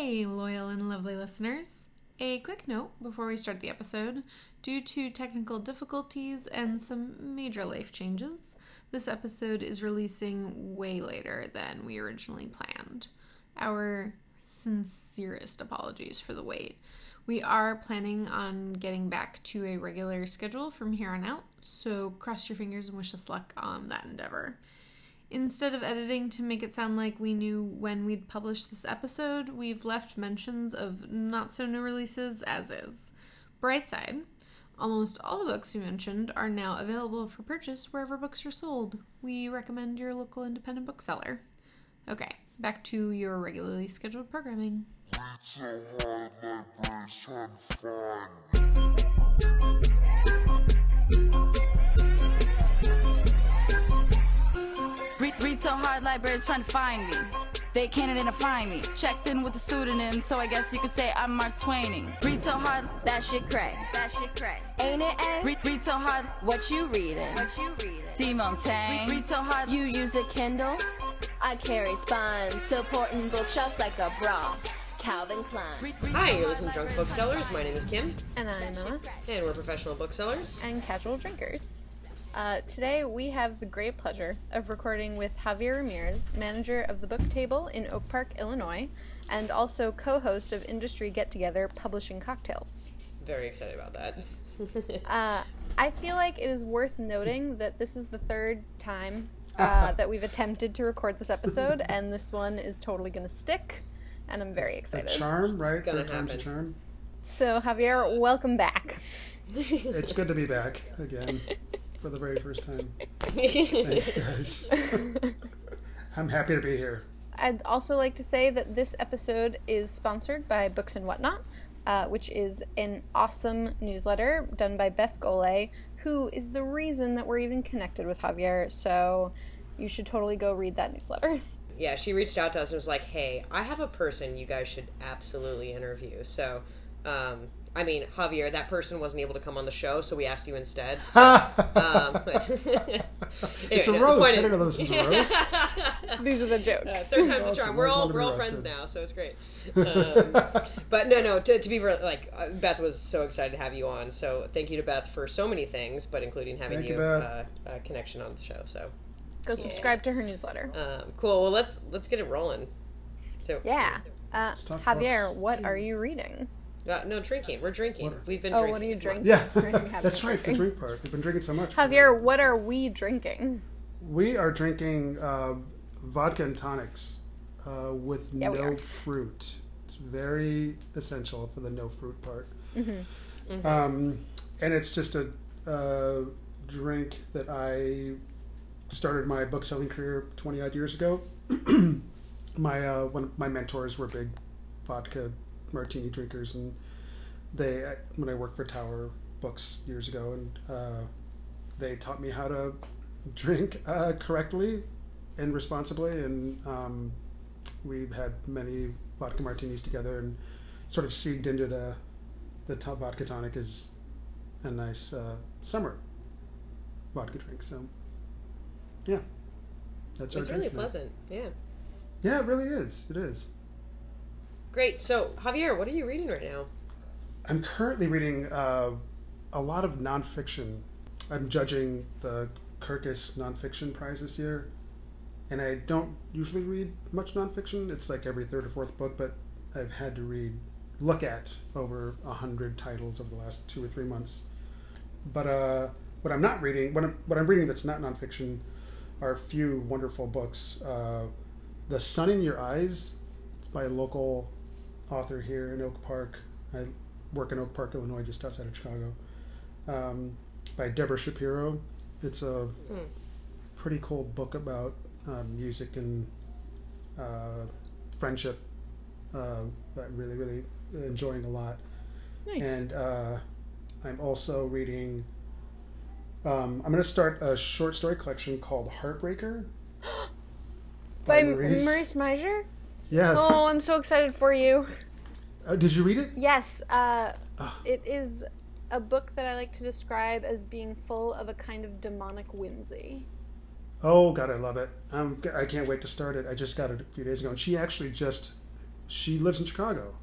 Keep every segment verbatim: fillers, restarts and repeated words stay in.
Hey, loyal and lovely listeners. A quick note before we start the episode. Due to technical difficulties and some major life changes, this episode is releasing way later than we originally planned. Our sincerest apologies for the wait. We are planning on getting back to a regular schedule from here on out, so cross your fingers and wish us luck on that endeavor. Instead of editing to make it sound like we knew when we'd publish this episode, we've left mentions of not-so-new releases as is. Bright side, almost all the books we mentioned are now available for purchase wherever books are sold. We recommend your local independent bookseller. Okay, back to your regularly scheduled programming. Read, read so hard, libraries trying to find me. They can't identify me. Checked in with a pseudonym, so I guess you could say I'm Mark Twaining. Read so hard, that shit cray. That shit cray. Ain't it, eh? Read, read so hard, what you reading? What you reading? Demon Tang. Read, read so hard, you use a Kindle? I carry spines, supporting bookshelves like a bra. Calvin Klein. read, read Hi, so you're hard, listening to Drunk libraries trying Booksellers. My name is Kim, And I'm Emma. and we're professional booksellers. And casual drinkers. Uh, today we have the great pleasure of recording with Javier Ramirez, manager of the Book Table in Oak Park, Illinois, and also co-host of Industry Get Together Publishing Cocktails. Very excited about that. Uh, I feel like it is worth noting that this is the third time uh, that we've attempted to record this episode, and this one is totally going to stick, and I'm very excited. A charm, right? It's gonna Third time's a happen. charm. So, Javier, welcome back. It's good to be back again for the very first time. Thanks, guys. I'm happy to be here. I'd also like to say that this episode is sponsored by Books and Whatnot, uh, which is an awesome newsletter done by Beth Golay, who is the reason that we're even connected with Javier, so you should totally go read that newsletter. Yeah, she reached out to us and was like, hey, I have a person you guys should absolutely interview. So, um, I mean, Javier, that person wasn't able to come on the show, so we asked you instead. So, um, It's a anyway, the roast. point I is- didn't know this was a roast. These are the jokes. Uh, third time's a Awesome. charm. We're Always all wanted to we're all be friends roasted. now, so it's great. Um, but no, no. To, to be real, like uh, Beth was so excited to have you on. So thank you to Beth for so many things, but including having Thank you you, Beth. uh, a connection on the show. So Go subscribe to her newsletter. um, cool. Well, let's let's get it rolling. So Yeah. Uh, talk Javier, books. what are you reading? uh, no drinking. We're drinking. What- We've been. Oh, drinking. what are you drinking? Yeah, Drinking habits that's of right. The drinking. drink part. We've been drinking so much. Javier, what are we drinking? We are drinking uh, vodka and tonics uh, with Yeah, we no are. fruit. It's very essential for the no fruit part. Mm-hmm. Um, and it's just a uh, drink that I started my book selling career twenty odd years ago. my uh, one of my mentors were big vodka martini drinkers, and they when I worked for Tower Books years ago, and uh, they taught me how to drink uh, correctly and responsibly, and um, we've had many vodka martinis together, and sort of segged into the the top vodka tonic is a nice uh, summer vodka drink. So yeah, that's our It's drink really tonight. pleasant. Yeah. Yeah, it really is. It is. Great. So Javier, what are you reading right now? I'm currently reading uh, a lot of nonfiction. I'm judging the Kirkus Nonfiction Prize this year, and I don't usually read much nonfiction. It's like every third or fourth book, but I've had to read, look at over a hundred titles over the last two or three months. But uh, what I'm not reading, what I'm, what I'm reading that's not nonfiction, are a few wonderful books. Uh, The Sun in Your Eyes, by a local author here in Oak Park. I work in Oak Park, Illinois, just outside of Chicago. Um, by Deborah Shapiro. It's a Mm. pretty cool book about uh, music and uh, friendship uh, that I'm really, really enjoying a lot. Nice. And uh, I'm also reading, um, I'm going to start a short story collection called Heartbreaker. By Maurice. Maurice Meisner? Yes. Oh, I'm so excited for you. Uh, did you read it? Yes, uh, Ah. it is a book that I like to describe as being full of a kind of demonic whimsy. Oh God, I love it. Um, I can't wait to start it. I just got it a few days ago, and she actually just she lives in Chicago.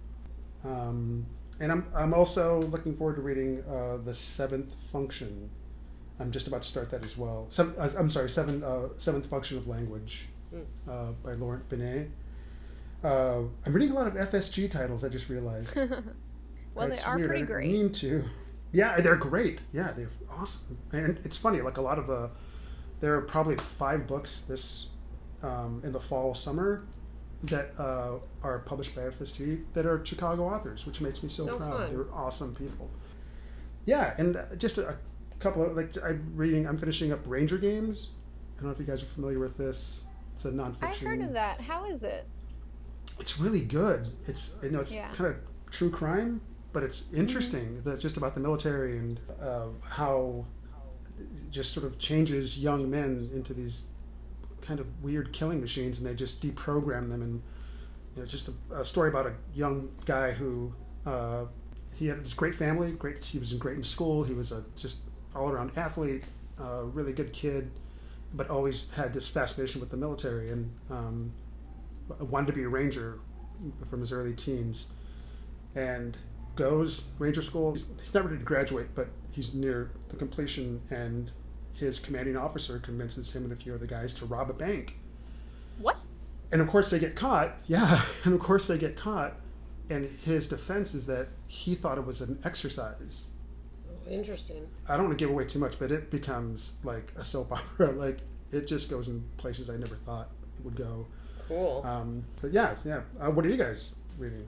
Um, and I'm I'm also looking forward to reading uh, The Seventh Function. I'm just about to start that as well. Seven, uh, I'm sorry, seven, uh, Seventh Function of Language uh, by Laurent Binet. Uh, I'm reading a lot of F S G titles, I just realized. Well, It's they are weird. pretty I didn't great. mean to. Yeah, they're great. Yeah, they're awesome. And it's funny, like a lot of the, there are probably five books this, um, in the fall, summer, that uh, are published by F S G that are Chicago authors, which makes me so Oh, proud. fun. They're awesome people. Yeah, and uh, just a, a couple of, like, I'm reading, I'm finishing up Ranger Games. I don't know if you guys are familiar with this. It's a I nonfiction. heard of that. How is it? It's really good. It's, you know, it's Yeah. kind of true crime, but it's interesting. Mm-hmm. That just about the military and uh, how it just sort of changes young men into these kind of weird killing machines, and they just deprogram them. And you know, it's just a, a story about a young guy who uh, he had this great family. Great, he was great in school. He was a just all around athlete, uh, really good kid, but always had this fascination with the military and um, wanted to be a ranger from his early teens. And goes ranger school. He's, he's not ready to graduate, but he's near the completion, and his commanding officer convinces him and a few other guys to rob a bank. What? And of course they get caught. Yeah, and of course they get caught. And his defense is that he thought it was an exercise. Interesting. I don't want to give away too much, but it becomes like a soap opera. Like, it just goes in places I never thought it would go. Cool. Um, so yeah, yeah. Uh, what are you guys reading?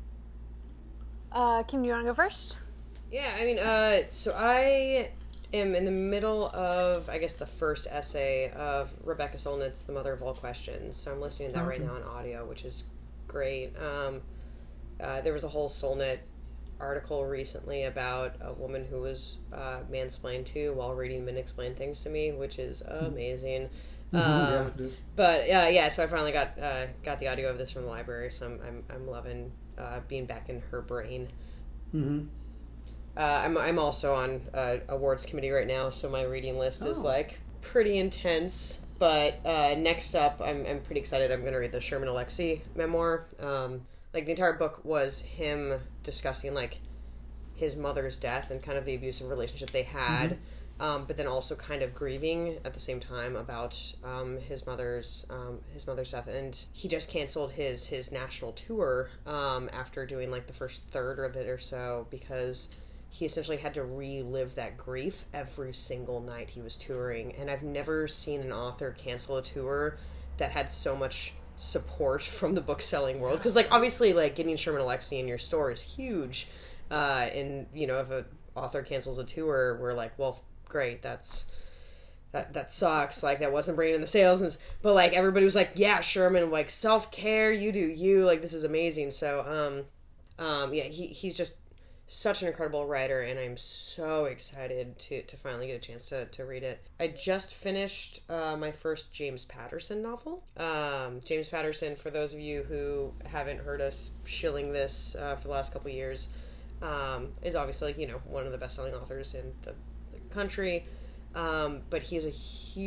Uh, Kim, do you want to go first? Yeah, I mean, uh, so I am in the middle of, I guess, the first essay of Rebecca Solnit's The Mother of All Questions. So I'm listening to that right Okay. now on audio, which is great. Um, uh, there was a whole Solnit article recently about a woman who was uh, mansplained to while reading Men Explain Things to Me, which is amazing. Um, yeah, it is. But uh, yeah, so I finally got uh, got the audio of this from the library, so I'm I'm, I'm loving uh, being back in her brain. Mm-hmm. Uh, I'm I'm also on uh, awards committee right now, so my reading list is Oh. like pretty intense. But uh, next up, I'm I'm pretty excited. I'm going to read the Sherman Alexie memoir. Um, like the entire book was him discussing like his mother's death and kind of the abusive relationship they had. Mm-hmm. Um, but then also kind of grieving at the same time about um, his mother's um, his mother's death, and he just canceled his his national tour um, after doing like the first third of it or so, because he essentially had to relive that grief every single night he was touring. And I've never seen an author cancel a tour that had so much support from the book selling world, because like obviously like getting Sherman Alexie in your store is huge, uh, and you know if a author cancels a tour, we're like, well, great, that's that that sucks, like that wasn't bringing in the sales, and, but like everybody was like, yeah, Sherman, like self-care, you do you, like this is amazing. So um um yeah, he he's just such an incredible writer, and I'm so excited to to finally get a chance to to read it. I just finished uh, my first James Patterson novel. Um, James Patterson, for those of you who haven't heard us shilling this uh, for the last couple of years, um, is obviously, you know, one of the best-selling authors in the, the country. Um, but he is a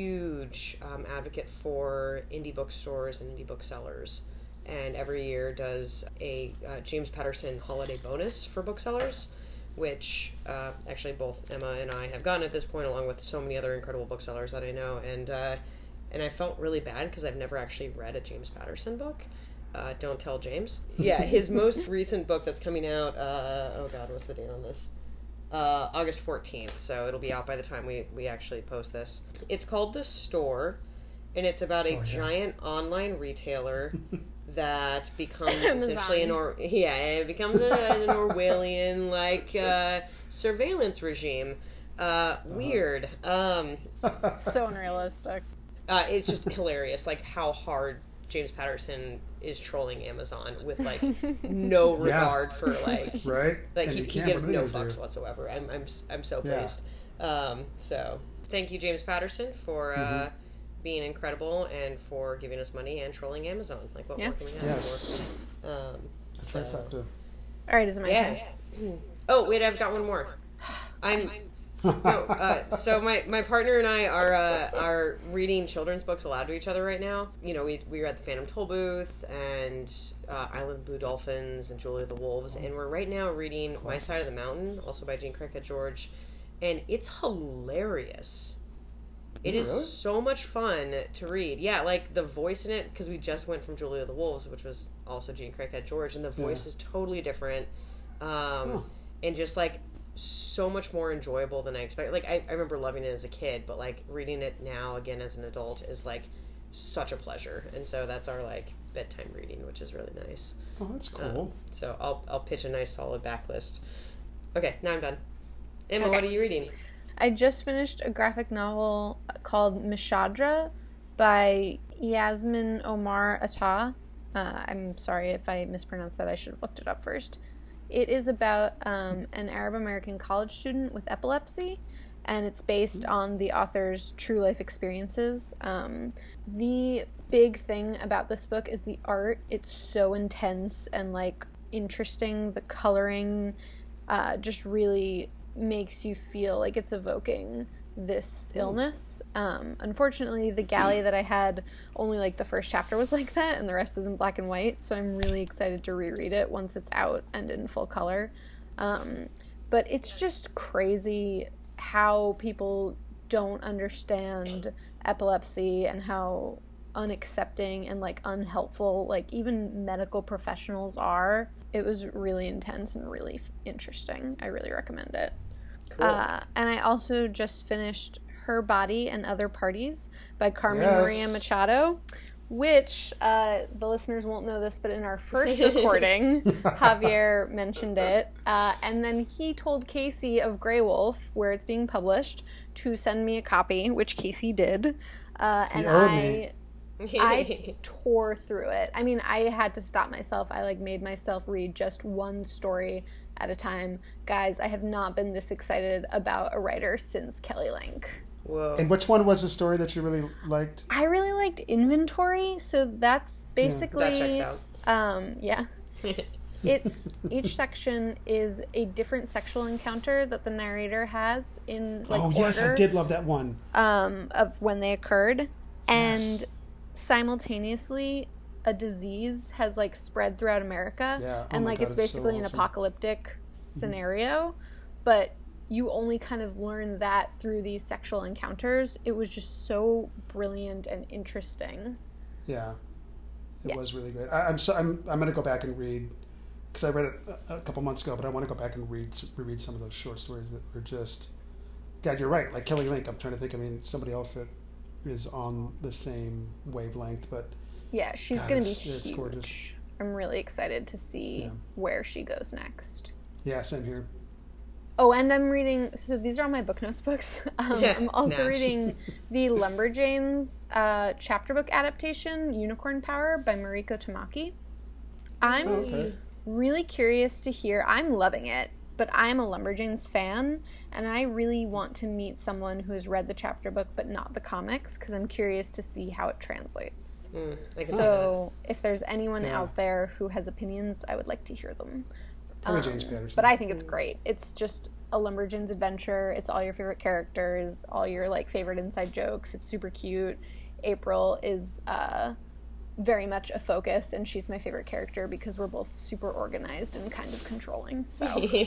huge um, advocate for indie bookstores and indie booksellers, and every year does a uh, James Patterson holiday bonus for booksellers, which uh, actually both Emma and I have gotten at this point, along with so many other incredible booksellers that I know. And uh, and I felt really bad because I've never actually read a James Patterson book. Uh, don't tell James. Yeah, his most recent book that's coming out, uh, oh god, what's the date on this? Uh, August fourteenth, so it'll be out by the time we, we actually post this. It's called The Store, and it's about a Oh, yeah. giant online retailer that becomes Amazon. essentially an or yeah, it becomes a, an Orwellian like uh, surveillance regime. Uh, weird. Um, So unrealistic. uh, it's just hilarious, like how hard James Patterson is trolling Amazon with like no Yeah. regard for like Right? like And he, you he can't gives with no anything, fucks do. whatsoever. I'm I'm I'm so Yeah. pleased. Um, so thank you, James Patterson, for uh, Mm-hmm. being incredible and for giving us money and trolling Amazon. Like what Yeah. more can we ask Yes. for? Um, That's so- trifecta. All right, is it my turn? yeah. Oh wait, I've got one more. I'm No, uh, so my, my partner and I are uh, are reading children's books aloud to each other right now. You know, we we read The Phantom Tollbooth and uh, Island Blue Dolphins and Julia the Wolves, and we're right now reading My Side of the Mountain, also by Jean Cricket George, and it's hilarious. It is really? so much fun to read. Yeah, like the voice in it, because we just went from Julia the Wolves, which was also Jean Cricket George, and the voice Yeah. is totally different. Um, Oh. And just like so much more enjoyable than I expected. Like I, I remember loving it as a kid, but like reading it now again as an adult is like such a pleasure. And so that's our like bedtime reading, which is really nice. Oh, that's cool. Um, so I'll I'll pitch a nice solid backlist. Okay, now I'm done. Emma, Okay. what are you reading? I just finished a graphic novel called Mishadra by Yasmin Omar Atta. Uh, I'm sorry if I mispronounced that. I should have looked it up first. It is about um, an Arab American college student with epilepsy, and it's based on the author's true life experiences. Um, the big thing about this book is the art. It's so intense and like interesting. The coloring uh, just really makes you feel like it's evoking this illness. Um, unfortunately, the galley that I had, only like the first chapter was like that, and the rest is in black and white. So I'm really excited to reread it once it's out and in full color. Um, but it's just crazy how people don't understand epilepsy and how unaccepting and like unhelpful like even medical professionals are. It was really intense and really f- interesting. I really recommend it. Cool. Uh, and I also just finished Her Body and Other Parties by Carmen Yes. Maria Machado, which uh, the listeners won't know this, but in our first recording, Javier mentioned it. Uh, and then he told Casey of Grey Wolf, where it's being published, to send me a copy, which Casey did. Uh, and owed I... me. I tore through it. I mean, I had to stop myself. I like made myself read just one story at a time. Guys, I have not been this excited about a writer since Kelly Link. Whoa. And which one was the story that you really liked? I really liked Inventory, so that's basically That checks out. um yeah. It's each section is a different sexual encounter that the narrator has in like oh, yes, order I did love that one. um of when they occurred. And Yes. simultaneously a disease has like spread throughout America, Yeah. Oh and my like God, it's it's so basically an awesome. apocalyptic scenario, but you only kind of learn that through these sexual encounters. It was just so brilliant and interesting. Yeah, it Yeah. was really great. I, I'm so I'm I'm gonna go back and read because I read it a, a couple months ago, but I want to go back and read reread some of those short stories that were just. God, you're right. Like Kelly Link, I'm trying to think. I mean, somebody else that is on the same wavelength, but Yeah, she's God, gonna be it's- it's huge. gorgeous. I'm really excited to see Yeah. where she goes next. yeah, same here. Oh, and I'm reading, so these are all my book notes books. Um, Yeah, I'm also natch. reading the Lumberjanes uh, chapter book adaptation, Unicorn Power by Mariko Tamaki. I'm Oh, okay. really curious to hear, I'm loving it, but I'm a Lumberjanes fan, and I really want to meet someone who has read the chapter book but not the comics, because I'm curious to see how it translates. Mm, I can see So if there's anyone Yeah. out there who has opinions, I would like to hear them. Probably Um, James Patterson. But I think it's great. It's just a Lumberjanes adventure. It's all your favorite characters, all your like favorite inside jokes. It's super cute. April is uh, very much a focus, and she's my favorite character because we're both super organized and kind of controlling. So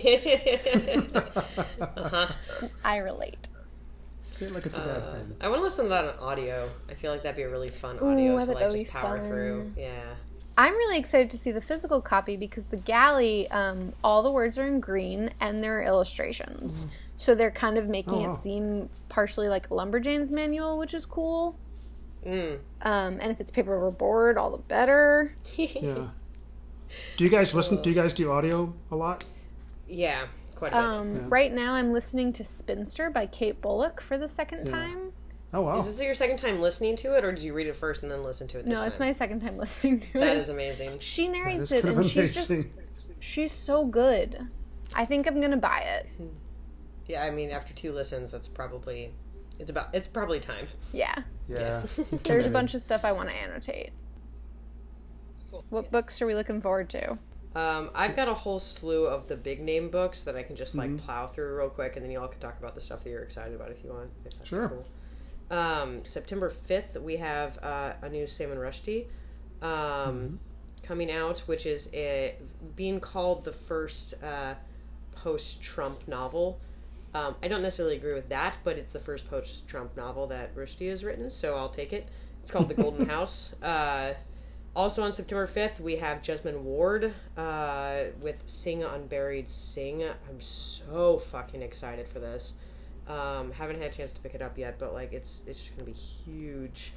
I relate. Say it like it's a bad Uh, thing. I want to listen to that on audio. I feel like that'd be a really fun Ooh, audio I to bet like that'd just be power fun. through. Yeah. I'm really excited to see the physical copy because the galley, um, all the words are in green and there are illustrations. So they're kind of making Oh, wow. it seem partially like a Lumberjanes manual, which is cool. Mm. Um, and if it's paper over board, all the better. Yeah. Do you guys listen? Do you guys do audio a lot? Yeah, quite a bit. Um, Yeah. Right now, I'm listening to Spinster by Kate Bullock for the second Yeah. time. Oh wow. Is this your second time listening to it, or did you read it first and then listen to it this No, it's time? my second time listening to That it. is amazing. She That narrates is it, kind and of she's just amazing. she's so good. I think I'm gonna buy it. Yeah, I mean, after two listens, that's probably it's about it's probably time. Yeah. Yeah. There's a bunch of stuff I want to annotate. What books are we looking forward to? Um, I've got a whole slew of the big name books that I can just like Mm-hmm. plow through real quick, and then y'all can talk about the stuff that you're excited about if you want. If that's Sure. cool. Um, September fifth, we have uh, a new Salman Rushdie um, Mm-hmm. coming out, which is a, being called the first uh, post-Trump novel. Um, I don't necessarily agree with that, but it's the first post-Trump novel that Rushdie has written, so I'll take it. It's called The Golden House. Uh, also on September fifth, we have Jesmyn Ward uh, with Sing Unburied Sing. I'm so fucking excited for this. Um, haven't had a chance to pick it up yet, but like it's it's just gonna be huge.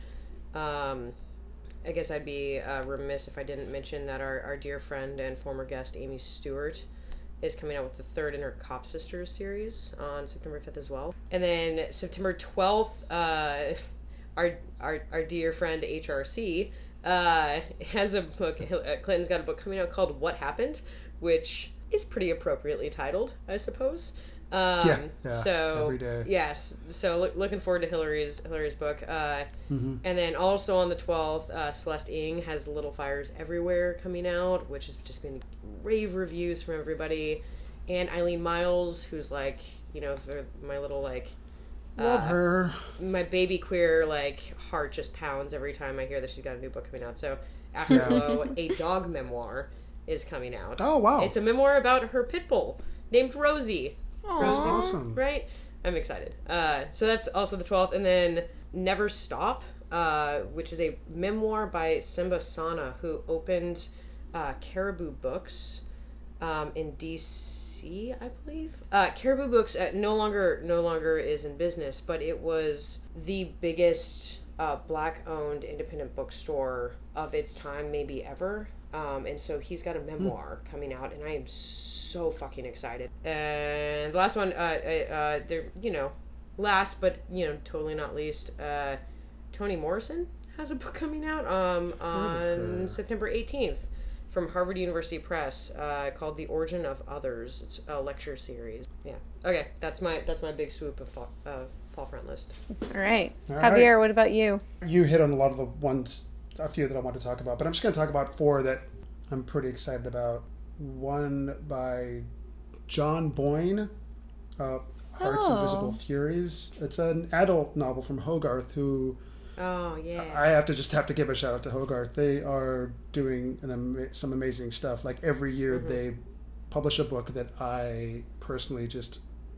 Um, I guess I'd be uh, remiss if I didn't mention that our, our dear friend and former guest Amy Stewart is coming out with the third in her Cop Sisters series on September fifth as well. And then September twelfth, uh, our, our our dear friend H R C uh, has a book, Clinton's got a book coming out called What Happened, which is pretty appropriately titled, I suppose. Um, Yeah, yeah, so every day. yes, so look, looking forward to Hillary's Hillary's book, uh, Mm-hmm. and then also on the twelfth, uh, Celeste Ng has Little Fires Everywhere coming out, which has just been rave reviews from everybody, and Eileen Miles, who's like, you know, the- my little like, Love uh, her. my baby queer like heart just pounds every time I hear that she's got a new book coming out. So Afterglow, a dog memoir, is coming out. Oh, wow. It's a memoir about her pit bull named Rosie. That's awesome. Right? I'm excited. Uh, so that's also the twelfth. And then Never Stop, uh, which is a memoir by Simba Sana, who opened uh, Caribou Books um, in D C, I believe. Uh, Caribou Books uh, no longer no longer is in business, but it was the biggest uh, black-owned independent bookstore of its time, maybe ever. Um, and so he's got a memoir coming out, and I am so fucking excited. And the last one, uh, uh, they're, you know, last but, you know, totally not least, uh, Toni Morrison has a book coming out um, on September eighteenth from Harvard University Press uh, called The Origin of Others. It's a lecture series. Yeah. Okay, that's my that's my big swoop of fall, uh, fall front list. All right. All Javier, right. what about you? You hit on a lot of the ones, a few that I want to talk about, but I'm just going to talk about four that I'm pretty excited about. One by John Boyne, uh, Heart's Oh. Invisible Furies. It's an adult novel from Hogarth, who Oh, yeah. I have to just have to give a shout out to Hogarth. They are doing an ama- some amazing stuff. Like every year, they publish a book that I personally just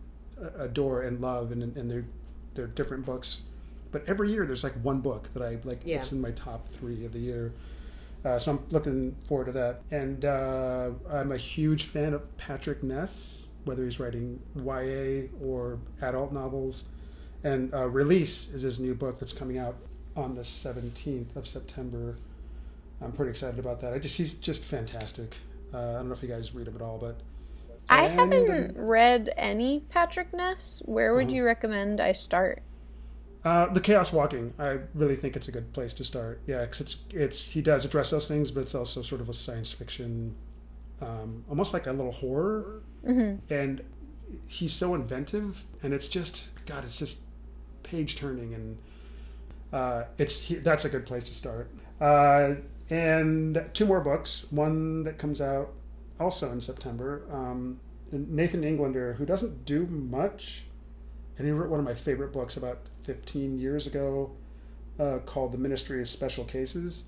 a- adore and love, and and they're they're different books. But every year, there's like one book that I like. Yeah. It's in my top three of the year. Uh, so I'm looking forward to that. And uh, I'm a huge fan of Patrick Ness, whether he's writing Y A or adult novels. And uh, Release is his new book that's coming out on the seventeenth of September. I'm pretty excited about that. I just he's just fantastic. Uh, I don't know if you guys read him at all, but I And, haven't read any Patrick Ness. Where would you recommend I start? Uh, the Chaos Walking, I really think it's a good place to start. Yeah, because it's it's he does address those things, but it's also sort of a science fiction, um, almost like a little horror. Mm-hmm. And he's so inventive, and it's just God, it's just page turning, and uh, it's he, that's a good place to start. Uh, and two more books. One that comes out also in September. Um, Nathan Englander, who doesn't do much. And he wrote one of my favorite books about fifteen years ago uh, called The Ministry of Special Cases.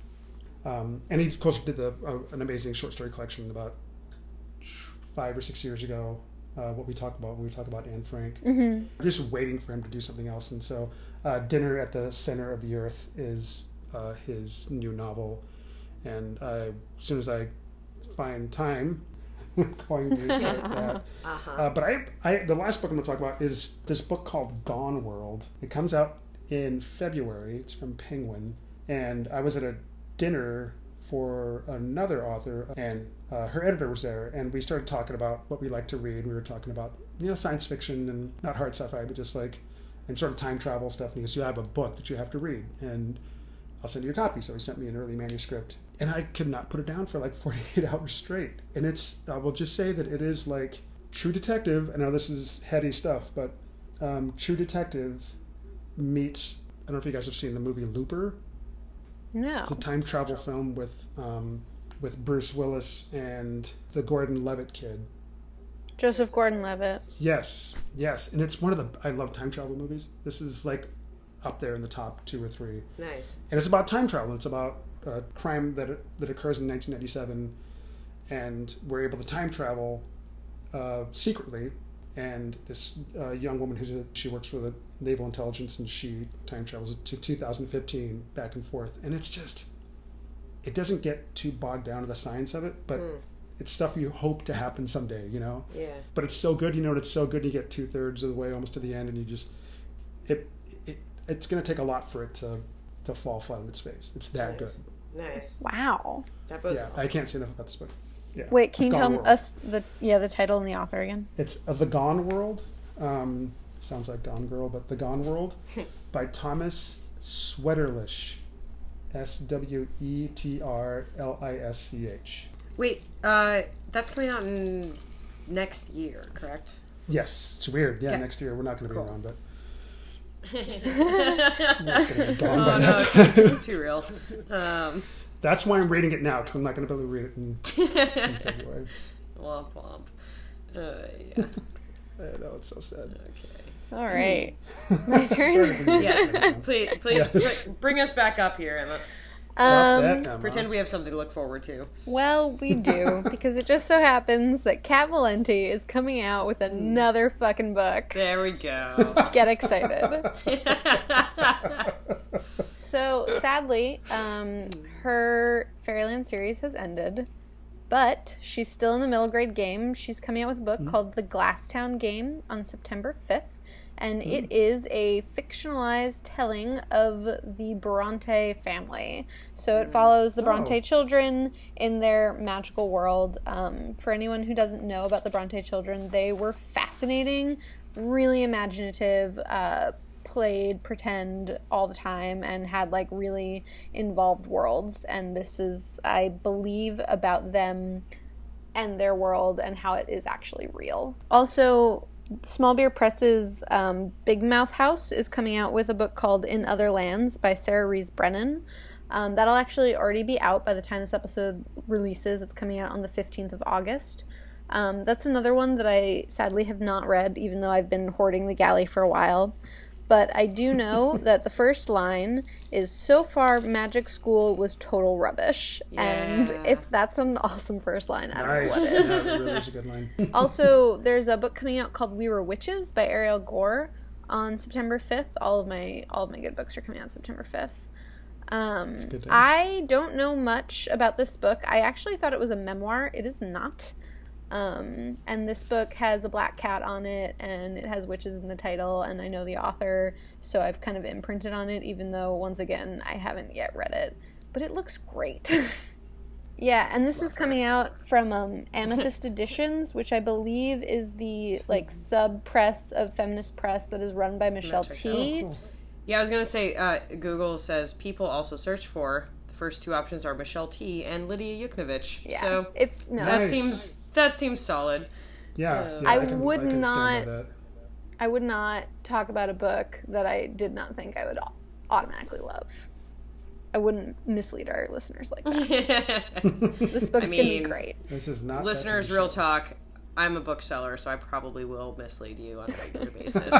Um, and he, of course, did the, uh, an amazing short story collection about five or six years ago, uh, what we talked about when we talk about Anne Frank. Mm-hmm. I'm just waiting for him to do something else. And so uh, Dinner at the Center of the Earth is uh, his new novel. And uh, as soon as I find time, going to start that. Uh-huh. Uh, but I, I, the last book I'm going to talk about is this book called Gone World. It comes out in February. It's from Penguin. And I was at a dinner for another author, and uh, her editor was there, and we started talking about what we like to read. We were talking about, you know, science fiction and not hard sci-fi, but just like, and sort of time travel stuff. And he goes, you have a book that you have to read, and I'll send you a copy. So he sent me an early manuscript. And I could not put it down for like forty-eight hours straight. And it's, I will just say that it is like True Detective. I know this is heady stuff, but um, True Detective meets, I don't know if you guys have seen the movie Looper. No. It's a time travel film with um, with Bruce Willis and the Gordon-Levitt kid. Joseph Gordon-Levitt. Yes, yes, and it's one of the I love time travel movies. This is like up there in the top two or three. Nice. And it's about time travel. It's about a crime that that occurs in nineteen ninety-seven, and we're able to time travel uh, secretly. And this uh, young woman who's a, she works for the Naval Intelligence, and she time travels to two thousand fifteen back and forth. And it's just, it doesn't get too bogged down in the science of it, but. Mm. It's stuff you hope to happen someday, you know? Yeah. But it's so good, you know, it's so good you get two-thirds of the way almost to the end, and you just... It, it It's going to take a lot for it to, to fall flat on its face. It's that nice. good. Nice. Wow. That bodes Yeah, well. I can't say enough about this book. Yeah. Wait, can you Gone tell World. us the yeah the title and the author again? It's uh, The Gone World. Um, sounds like Gone Girl, but The Gone World by Thomas Sweterlish. S W E T R L I S C H. Wait, uh, that's coming out in next year, correct? Yes, it's weird. Yeah, Yeah. next year we're not going to be Cool. around, but it's going to be gone by Oh, that no, time. too, too real. Um, That's why I'm reading it now, because I'm not going to be able to read it in, in February. womp womp. Uh, yeah. I know, it's so sad. Okay. All right, my turn. Yes. Please, please Yes. br- bring us back up here, Emma. Stop Um, that, Emma. Pretend we have something to look forward to. well, we do because it just so happens that Kat Valenti is coming out with another fucking book. There we go. Get excited. So sadly, um, her Fairyland series has ended, but she's still in the middle grade game. She's coming out with a book called The Glasstown Game on September fifth, and it is a fictionalized telling of the Bronte family. So it follows the Bronte Oh. children in their magical world. Um, for anyone who doesn't know about the Bronte children, they were fascinating, really imaginative, uh, played pretend all the time, and had like really involved worlds. And this is, I believe, about them and their world and how it is actually real. Also, Small Beer Press's um, Big Mouth House is coming out with a book called In Other Lands by Sarah Rees Brennan. Um, that'll actually already be out by the time this episode releases. It's coming out on the fifteenth of August. Um, that's another one that I sadly have not read, even though I've been hoarding the galley for a while. But I do know that the first line is, "So far, magic school was total rubbish." And Yeah. if that's an awesome first line, I don't know Nice. what is. That really is a good line. Also, there's a book coming out called We Were Witches by Ariel Gore on September fifth. All of my all of my good books are coming out September fifth. Um, a good day. I don't know much about this book. I actually thought it was a memoir. It is not. Um, and this book has a black cat on it, and it has witches in the title, and I know the author, so I've kind of imprinted on it, even though, once again, I haven't yet read it. But it looks great. Yeah, and this is coming out from um, Amethyst Editions, which I believe is the like sub press of Feminist Press that is run by Michelle check T. Oh, cool. Yeah, I was gonna say. Uh, Google says people also search for. The first two options are Michelle T and Lydia Yuknovich. Yeah, So it's no, that Nice. seems that seems solid. Yeah, yeah I can, would I can stand not- by that. I would not talk about a book that I did not think I would automatically love. I wouldn't mislead our listeners like that. This book's I gonna mean, be great. This is not that Listeners, kind of real shit. talk. I'm a bookseller, so I probably will mislead you on a regular basis,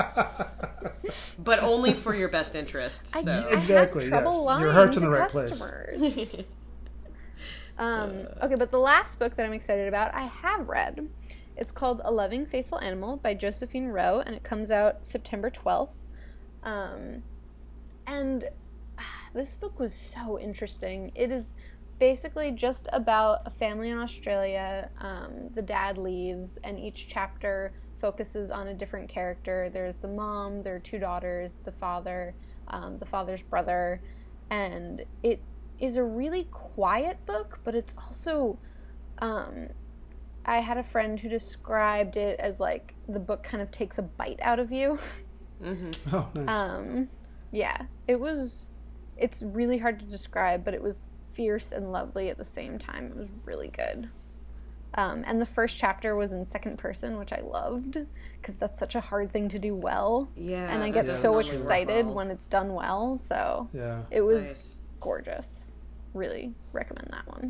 but only for your best interests. I, So. I Exactly, have trouble yes. lying Your heart's in to the right place. customers. um, okay, but the last book that I'm excited about, I have read. It's called A Loving Faithful Animal by Josephine Rowe, and it comes out September twelfth. Um, and this book was so interesting. It is basically just about a family in Australia. Um, the dad leaves, and each chapter focuses on a different character. There's the mom, there are two daughters, the father, um, the father's brother, and it is a really quiet book, but it's also... Um, I had a friend who described it as like the book kind of takes a bite out of you. Oh, nice. Um, yeah, it was, it's really hard to describe, but it was fierce and lovely at the same time. It was really good. Um, and the first chapter was in second person, which I loved, because that's such a hard thing to do well. Yeah, And I that get so doesn't really work excited well. when it's done well, so yeah. it was Nice. gorgeous. Really recommend that one.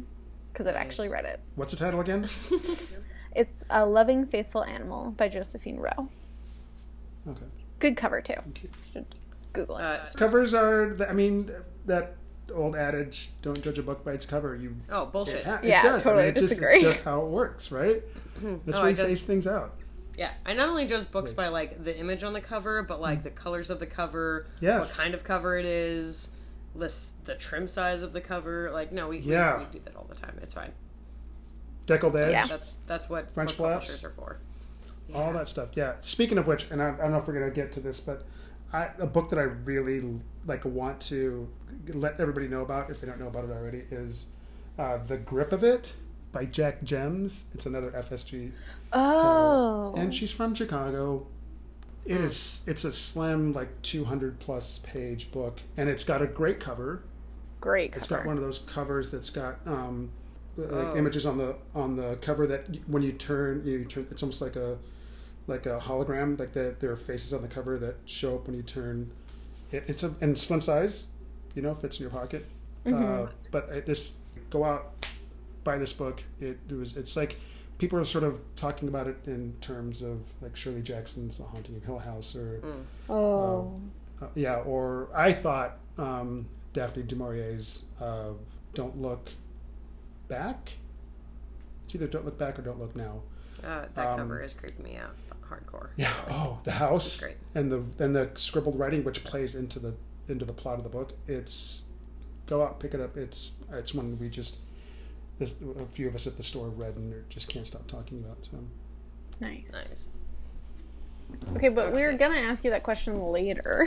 because I've actually read it. What's the title again? It's A Loving Faithful Animal by Josephine Rowe. Okay. Good cover, too. Should Google it. Uh, Covers are, I mean, that old adage, don't judge a book by its cover. You oh, bullshit. It, ha- it Yeah, does. totally I mean, it's disagree. Just, it's just how it works, right? That's Oh, where I you just- phase things out. Yeah, I not only judge books by like the image on the cover, but like the colors of the cover, Yes. what kind of cover it is, list the trim size of the cover. Like, no, we, Yeah. we, we do that all the time. It's fine. Deckled edge, Yeah. That's that's what French book flaps. publishers are for. all that stuff. Yeah. Speaking of which, and I, I don't know if we're going to get to this, but I, a book that I really like want to let everybody know about, if they don't know about it already, is uh, The Grip of It by Jack Gems. It's another F S G. Oh. And she's from Chicago. It is. It's a slim, like two hundred plus page book, and it's got a great cover. Great It's cover. got one of those covers that's got um, like Oh. images on the on the cover that y- when you turn, you turn. It's almost like a like a hologram. Like the, there are faces on the cover that show up when you turn. It, it's a and slim size, you know, fits in your pocket. Uh, but it, this go out, buy this book. It, it was. It's like people are sort of talking about it in terms of like Shirley Jackson's The Haunting of Hill House, or Oh. uh, yeah, or I thought um, Daphne du Maurier's uh, Don't Look Back. It's either Don't Look Back or Don't Look Now. Uh, that Um, cover is creeping me out, hardcore. Yeah. Oh, the house Great. and the and the scribbled writing, which plays into the into the plot of the book. It's go out, pick it up. It's it's one we just this, a few of us at the store read and just can't stop talking about. So Nice. Nice. Okay, but we were gonna ask you that question later.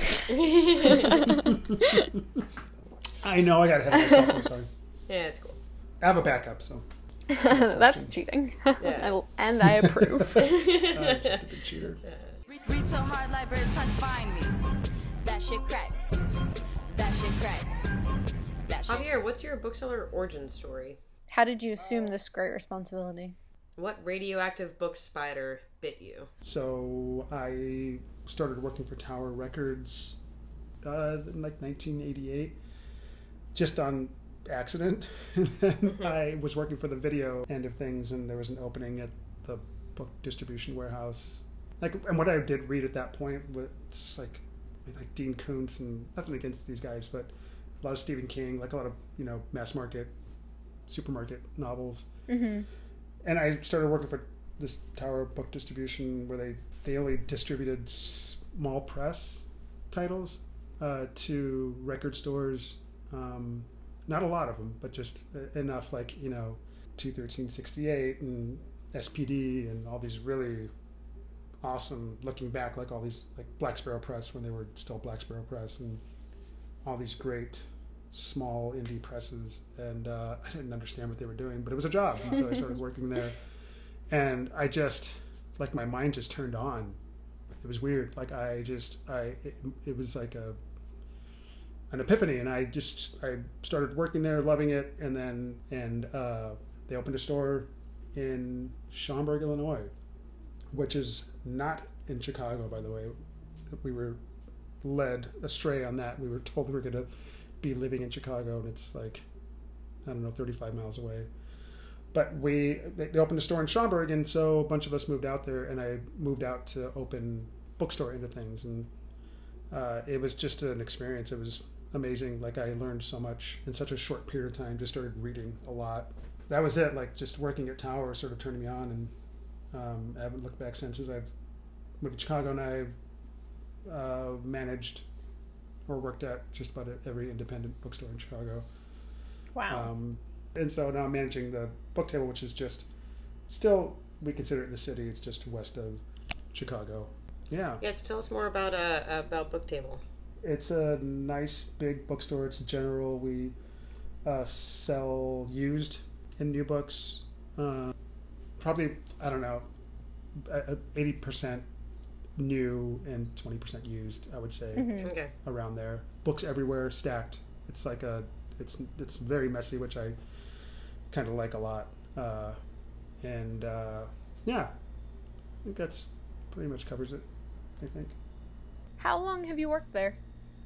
I know I got ahead of myself. I'm sorry. Yeah, it's cool. I have a backup, so That's cheating. Yeah. And I approve. I'm just a big cheater. Read so hard, libraries trying to find me. That shit crack. That shit crack. That shit. Javier, what's your bookseller origin story? How did you assume this great responsibility? What radioactive book spider bit you? So I started working for Tower Records uh, in like nineteen eighty-eight, just on accident. And then I was working for the video end of things, and there was an opening at the book distribution warehouse. Like, and what I did read at that point was like like Dean Koontz, and nothing against these guys, but a lot of Stephen King, like a lot of, you know, mass market, supermarket novels. Mm-hmm. And I started working for this Tower Book Distribution, where they, they only distributed small press titles uh, to record stores. Um, not a lot of them, but just enough, like, you know, two thirteen sixty-eight and S P D and all these really awesome, looking back, like all these, like Black Sparrow Press when they were still Black Sparrow Press, and all these great small indie presses. And uh, I didn't understand what they were doing, but it was a job, and so I started working there. And I just, like, my mind just turned on. It was weird. Like, I just, I, it, it was like a, an epiphany, and I just, I started working there, loving it, and then, and uh, they opened a store in Schaumburg, Illinois, which is not in Chicago, by the way. We were led astray on that. We were told we were going to be living in Chicago, and it's like, I don't know, thirty-five miles away. But we, they opened a store in Schaumburg, and so a bunch of us moved out there, and I moved out to open bookstore into things, and uh, it was just an experience. It was amazing. Like, I learned so much in such a short period of time. Just started reading a lot. That was it. Like, just working at Tower sort of turned me on, and um, I haven't looked back since. As I've moved to Chicago, and I uh, managed or worked at just about every independent bookstore in Chicago. Wow. Um, and so now I'm managing the book table, which is just still, we consider it in the city. It's just west of Chicago. Yeah. Yes, tell us more about uh, about Book Table. It's a nice big bookstore. It's general. We uh, sell used and new books. Uh, probably, I don't know, eighty percent new and twenty percent used, I would say, Okay. around there. Books everywhere, stacked. It's like a, it's it's very messy, which I kind of like a lot. Uh, and uh, yeah, I think that's pretty much covers it, I think. How long have you worked there?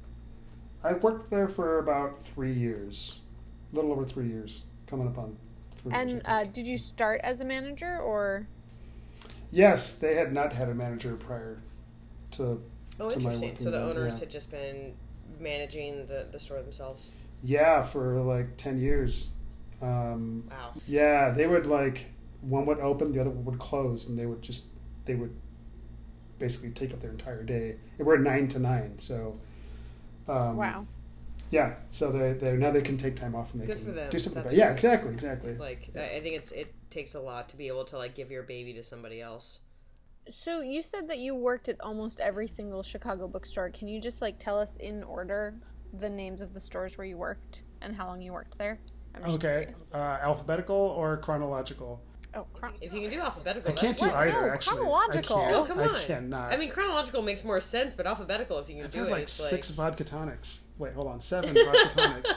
I worked there for about three years, a little over three years, coming up on And uh, did you start as a manager or? Yes, they had not had a manager prior to. Oh, to my interesting. working So the there, owners yeah. had just been managing the, the store themselves. Yeah, for like ten years. Um, Wow. yeah, they would like one would open, the other one would close, and they would just they would basically take up their entire day. And we're nine to nine, so. Um, Wow. Yeah, so they they now they can take time off and they Good can for them. do something. That's About, yeah, great. exactly, exactly. Like I I think it's it takes a lot to be able to like give your baby to somebody else. So you said that you worked at almost every single Chicago bookstore. Can you just like tell us in order the names of the stores where you worked and how long you worked there? I'm just Okay, curious. uh, alphabetical or chronological? Oh, chron- If you can do alphabetical, I can't that's do fine. either. No, actually, chronological. I No, can't. come I on. cannot. I mean, chronological makes more sense, but alphabetical, if you can I've do had it, like it's six like vodka tonics. Wait, hold on, seven vodka tonics.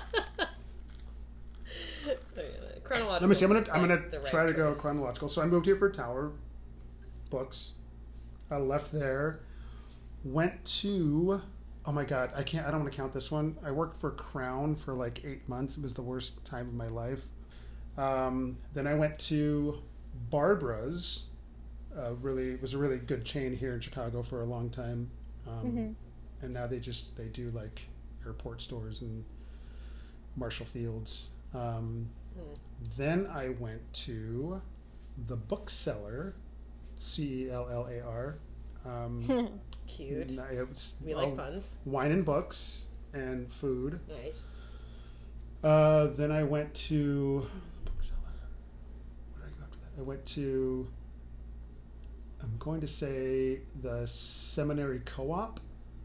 chronological. Let me see. I'm gonna seems I'm like gonna the right try to go choice. chronological. So I moved here for Tower Books. I left there, went to. Oh my God, I can't. I don't want to count this one. I worked for Crown for like eight months. It was the worst time of my life. Um, then I went to Barbara's. Uh, really, it was a really good chain here in Chicago for a long time. Um, Mhm. And now they just they do like airport stores and Marshall Fields. Um, Hmm. Then I went to the Bookseller, C E L L A R. Um, Cute. and I- it was, We like oh, puns. wine and books and food. Nice. Uh, then I went to Bookseller. Where did I go after that? I went to. I'm going to say the Seminary Co-op.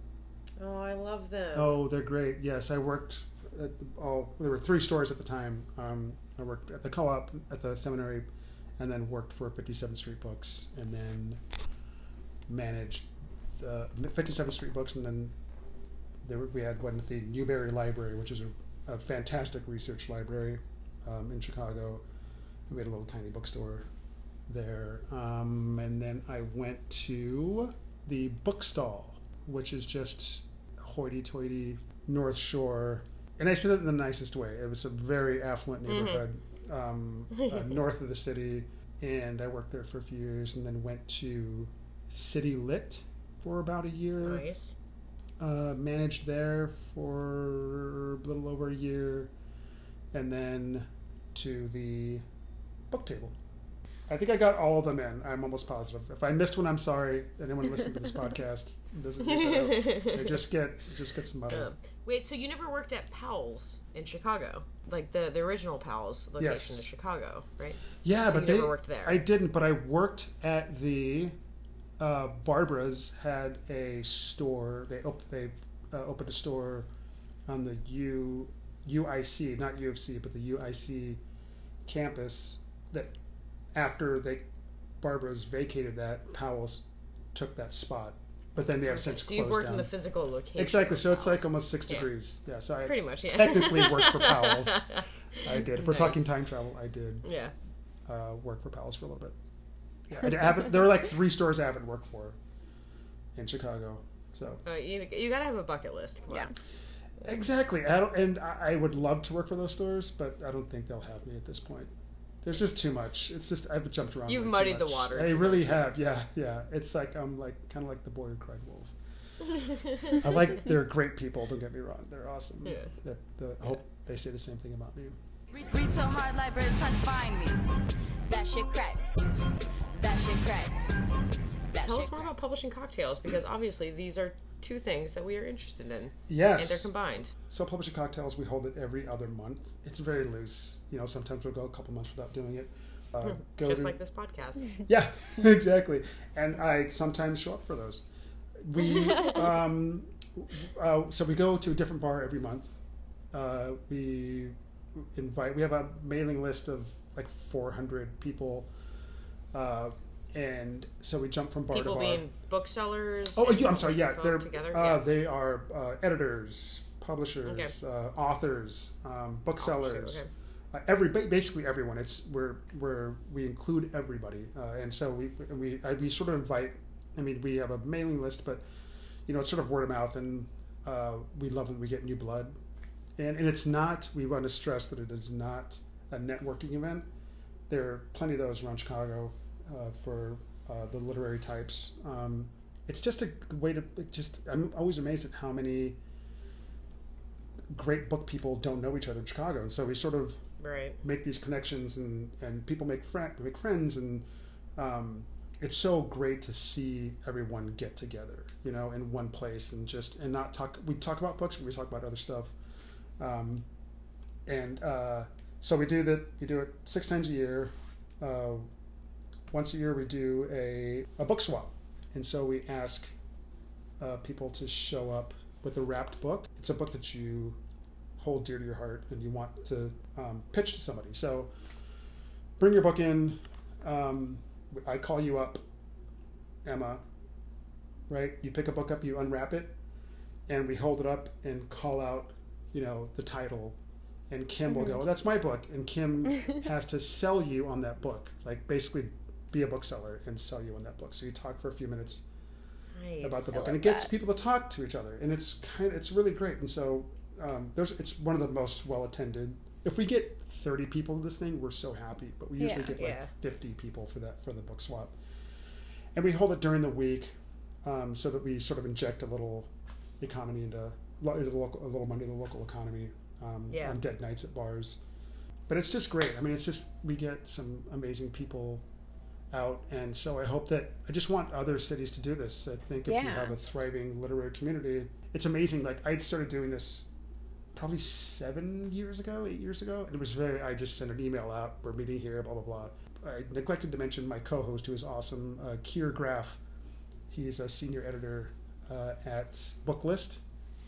Oh, I love them. Oh, they're great. Yes, I worked at the, all. There were three stores at the time. Um, I worked at the Co-op, at the seminary, and then worked for fifty-seventh Street Books, and then managed the fifty-seventh Street Books, and then there were, we had one at the Newberry Library, which is a, a fantastic research library um, in Chicago. We had a little tiny bookstore there, um, and then I went to the Bookstall, which is just hoity-toity North Shore, and I said it in the nicest way. It was a very affluent neighborhood um, uh, north of the city, and I worked there for a few years, and then went to City Lit for about a year. Nice. Uh, managed there for a little over a year, and then to the book table. I think I got all of them in. I'm almost positive. If I missed one, I'm sorry. Anyone listening to this podcast doesn't get that out. They just get just get some muddled. Um, wait, so you never worked at Powell's in Chicago, like the the original Powell's location Yes. in Chicago, right? Yeah, So but you they never worked there. I didn't, but I worked at the uh, Barbara's had a store. They op- they uh, opened a store on the U U I C, not U of C, but the U I C campus. That after they Barbara's vacated that, Powell's took that spot. But then they have since So closed you've worked down. in the physical location. Exactly. of So it's like Powell's. almost six Yeah. degrees. Yeah. So I Pretty much, yeah. technically worked for Powell's. I did. If we're Nice. talking time travel, I did Yeah. uh, work for Powell's for a little bit. Yeah, I haven't, there were like three stores I haven't worked for in Chicago. So Uh, you, you gotta have a bucket list. Come Yeah. on. exactly, I don't, and I, I would love to work for those stores, but I don't think they'll have me at this point. There's just too much. It's just I've jumped around. You've way too muddied the much. water I too really much, yeah. have. Yeah, yeah. It's like I'm like kind of like the boy who cried wolf. I like they're great people. Don't get me wrong. They're awesome. Yeah. They're, the, I hope they say the same thing about me. Read so hard, libraries trying to find me. That shit crack. That shit crack. That Tell shit us more crack. about publishing cocktails, because obviously these are two things that we are interested in, Yes. and they're combined. So Publishing Cocktails, we hold it every other month. It's very loose. You know, sometimes we'll go a couple months without doing it. Uh, go Just to- like this podcast. Yeah, exactly. And I sometimes show up for those. We um, uh, so we go to a different bar every month. Uh, we invite. We have a mailing list of like four hundred people, uh, and so we jump from bar People to bar. being booksellers. Oh, and you, I'm sorry. Yeah, folk they're together. uh, yeah. they are uh, editors, publishers, uh, authors, um, booksellers. okay. Uh, every ba- basically everyone. It's we're we're we include everybody, uh, and so we we I, we sort of invite. I mean, we have a mailing list, but you know, it's sort of word of mouth, and uh, we love when we get new blood. And and it's not. We want to stress that it is not a networking event. there are plenty of those around Chicago uh, for uh, the literary types. Um, it's just a way to it just. I'm always amazed at how many great book people don't know each other in Chicago, and so we sort of Right. make these connections, and, and people make friend make friends, and um, it's so great to see everyone get together, you know, in one place, and just and not talk. We talk about books, but we talk about other stuff, um, and uh, so we do that. We do it six times a year. Uh, once a year, we do a a book swap, and so we ask uh, people to show up with a wrapped book. It's a book that you hold dear to your heart and you want to um, pitch to somebody. So bring your book in. Um, I call you up, Emma, right? You pick a book up, you unwrap it, and we hold it up and call out, you know, the title. And Kim will go, oh, that's my book. And Kim has to sell you on that book. Like basically be a bookseller and sell you on that book. So you talk for a few minutes Nice. about the I book, love and it gets that. people to talk to each other, and it's kind of, it's really great. And so um, there's it's one of the most well attended. If we get thirty people to this thing, we're so happy. But we usually Yeah. get like Yeah. fifty people for that for the book swap, and we hold it during the week, um, so that we sort of inject a little economy into, into the local, a little money into the local economy um, Yeah. on dead nights at bars. But it's just great. I mean, it's just we get some amazing people out, and so I hope that I just want other cities to do this. I think if you Yeah. have a thriving literary community, it's amazing. Like I started doing this probably seven years ago, eight years ago, and it was very. I just sent an email out. We're meeting here, blah blah blah. I neglected to mention my co-host, who is awesome, uh, Keir Graff. He's a senior editor uh, at Booklist.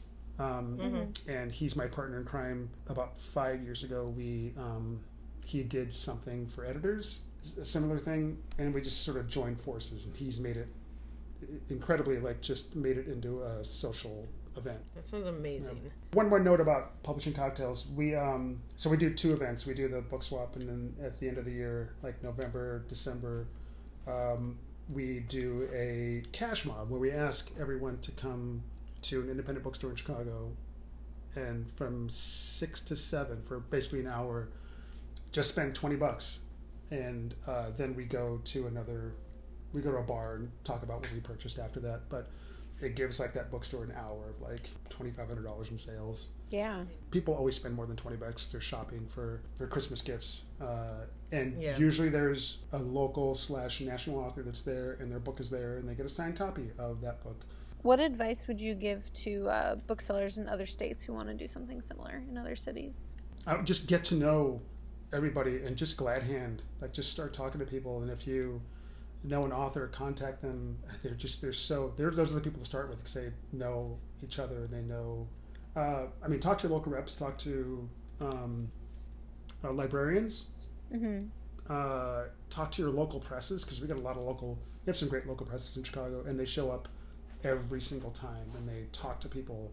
Um, and he's my partner in crime. About five years ago, we um, he did something for editors, a similar thing, and we just sort of joined forces. And he's made it incredibly, like, just made it into a social event. That sounds amazing. One more note about publishing cocktails. We um, so we do two events. We do the book swap, and then at the end of the year, like November, December, um, we do a cash mob where we ask everyone to come to an independent bookstore in Chicago, and from six to seven for basically an hour, just spend twenty bucks, and uh, then we go to another, we go to a bar and talk about what we purchased after that. But it gives like that bookstore an hour of like twenty five hundred dollars in sales. Yeah. People always spend more than twenty bucks. They're shopping for their Christmas gifts, uh, and Yeah. usually there's a local slash national author that's there, and their book is there, and they get a signed copy of that book. What advice would you give to uh, booksellers in other states who want to do something similar in other cities? I would just get to know everybody and just glad hand, like just start talking to people. And if you know an author, contact them. They're just they're so they're those are the people to start with because they know each other and they know. Uh, I mean, talk to your local reps, talk to um, uh, librarians, Mm-hmm. uh, talk to your local presses because we got a lot of local. We have some great local presses in Chicago, and they show up every single time and they talk to people.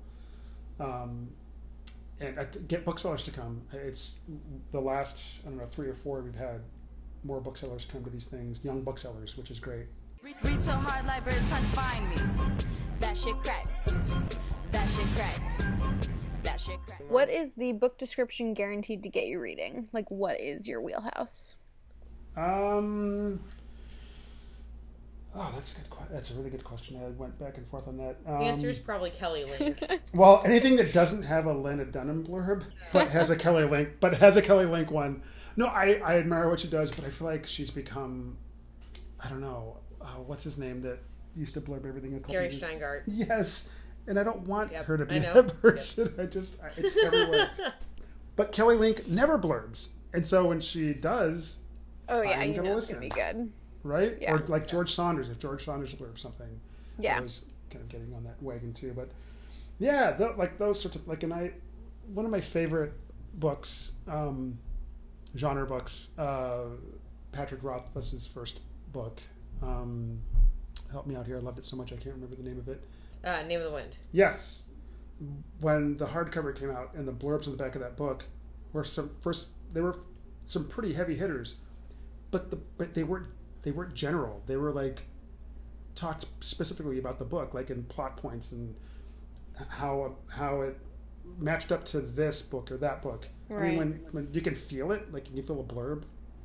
Um, and uh, get booksellers to come. It's the last, I don't know, three or four we've had more booksellers come to these things, young booksellers, which is great. Retail hard libraries trying to find me. That shit crack. That shit crack. That shit crack. What is the book description guaranteed to get you reading? Like, what is your wheelhouse? Um, oh, that's a good. que- That's a really good question. I went back and forth on that. Um, The answer is probably Kelly Link. well, anything that doesn't have a Lena Dunham blurb, but has a Kelly Link, but has a Kelly Link one. No, I, I admire what she does, but I feel like she's become, I don't know, uh, what's his name that used to blurb everything. A couple Gary years- Steingart. Yes, and I don't want Yep, her to be I know. that person. I just, I- it's everywhere. But Kelly Link never blurbs, and so when she does, Oh yeah, I'm you gonna know listen. it's gonna be good. right? Yeah. Or like George Saunders, if George Saunders blurbs something. Yeah. I was kind of getting on that wagon too, but yeah, th- like those sorts of like, and I, one of my favorite books, um, genre books, uh, Patrick Rothfuss's first book. Um, help me out here. I loved it so much I can't remember the name of it. Uh, Name of the Wind. Yes, when the hardcover came out and the blurbs on the back of that book were some first, they were some pretty heavy hitters, but the but they weren't they weren't general. They were like talked specifically about the book, like in plot points and how how it matched up to this book or that book. I Right. mean, when when you can feel it, like you can feel a blurb,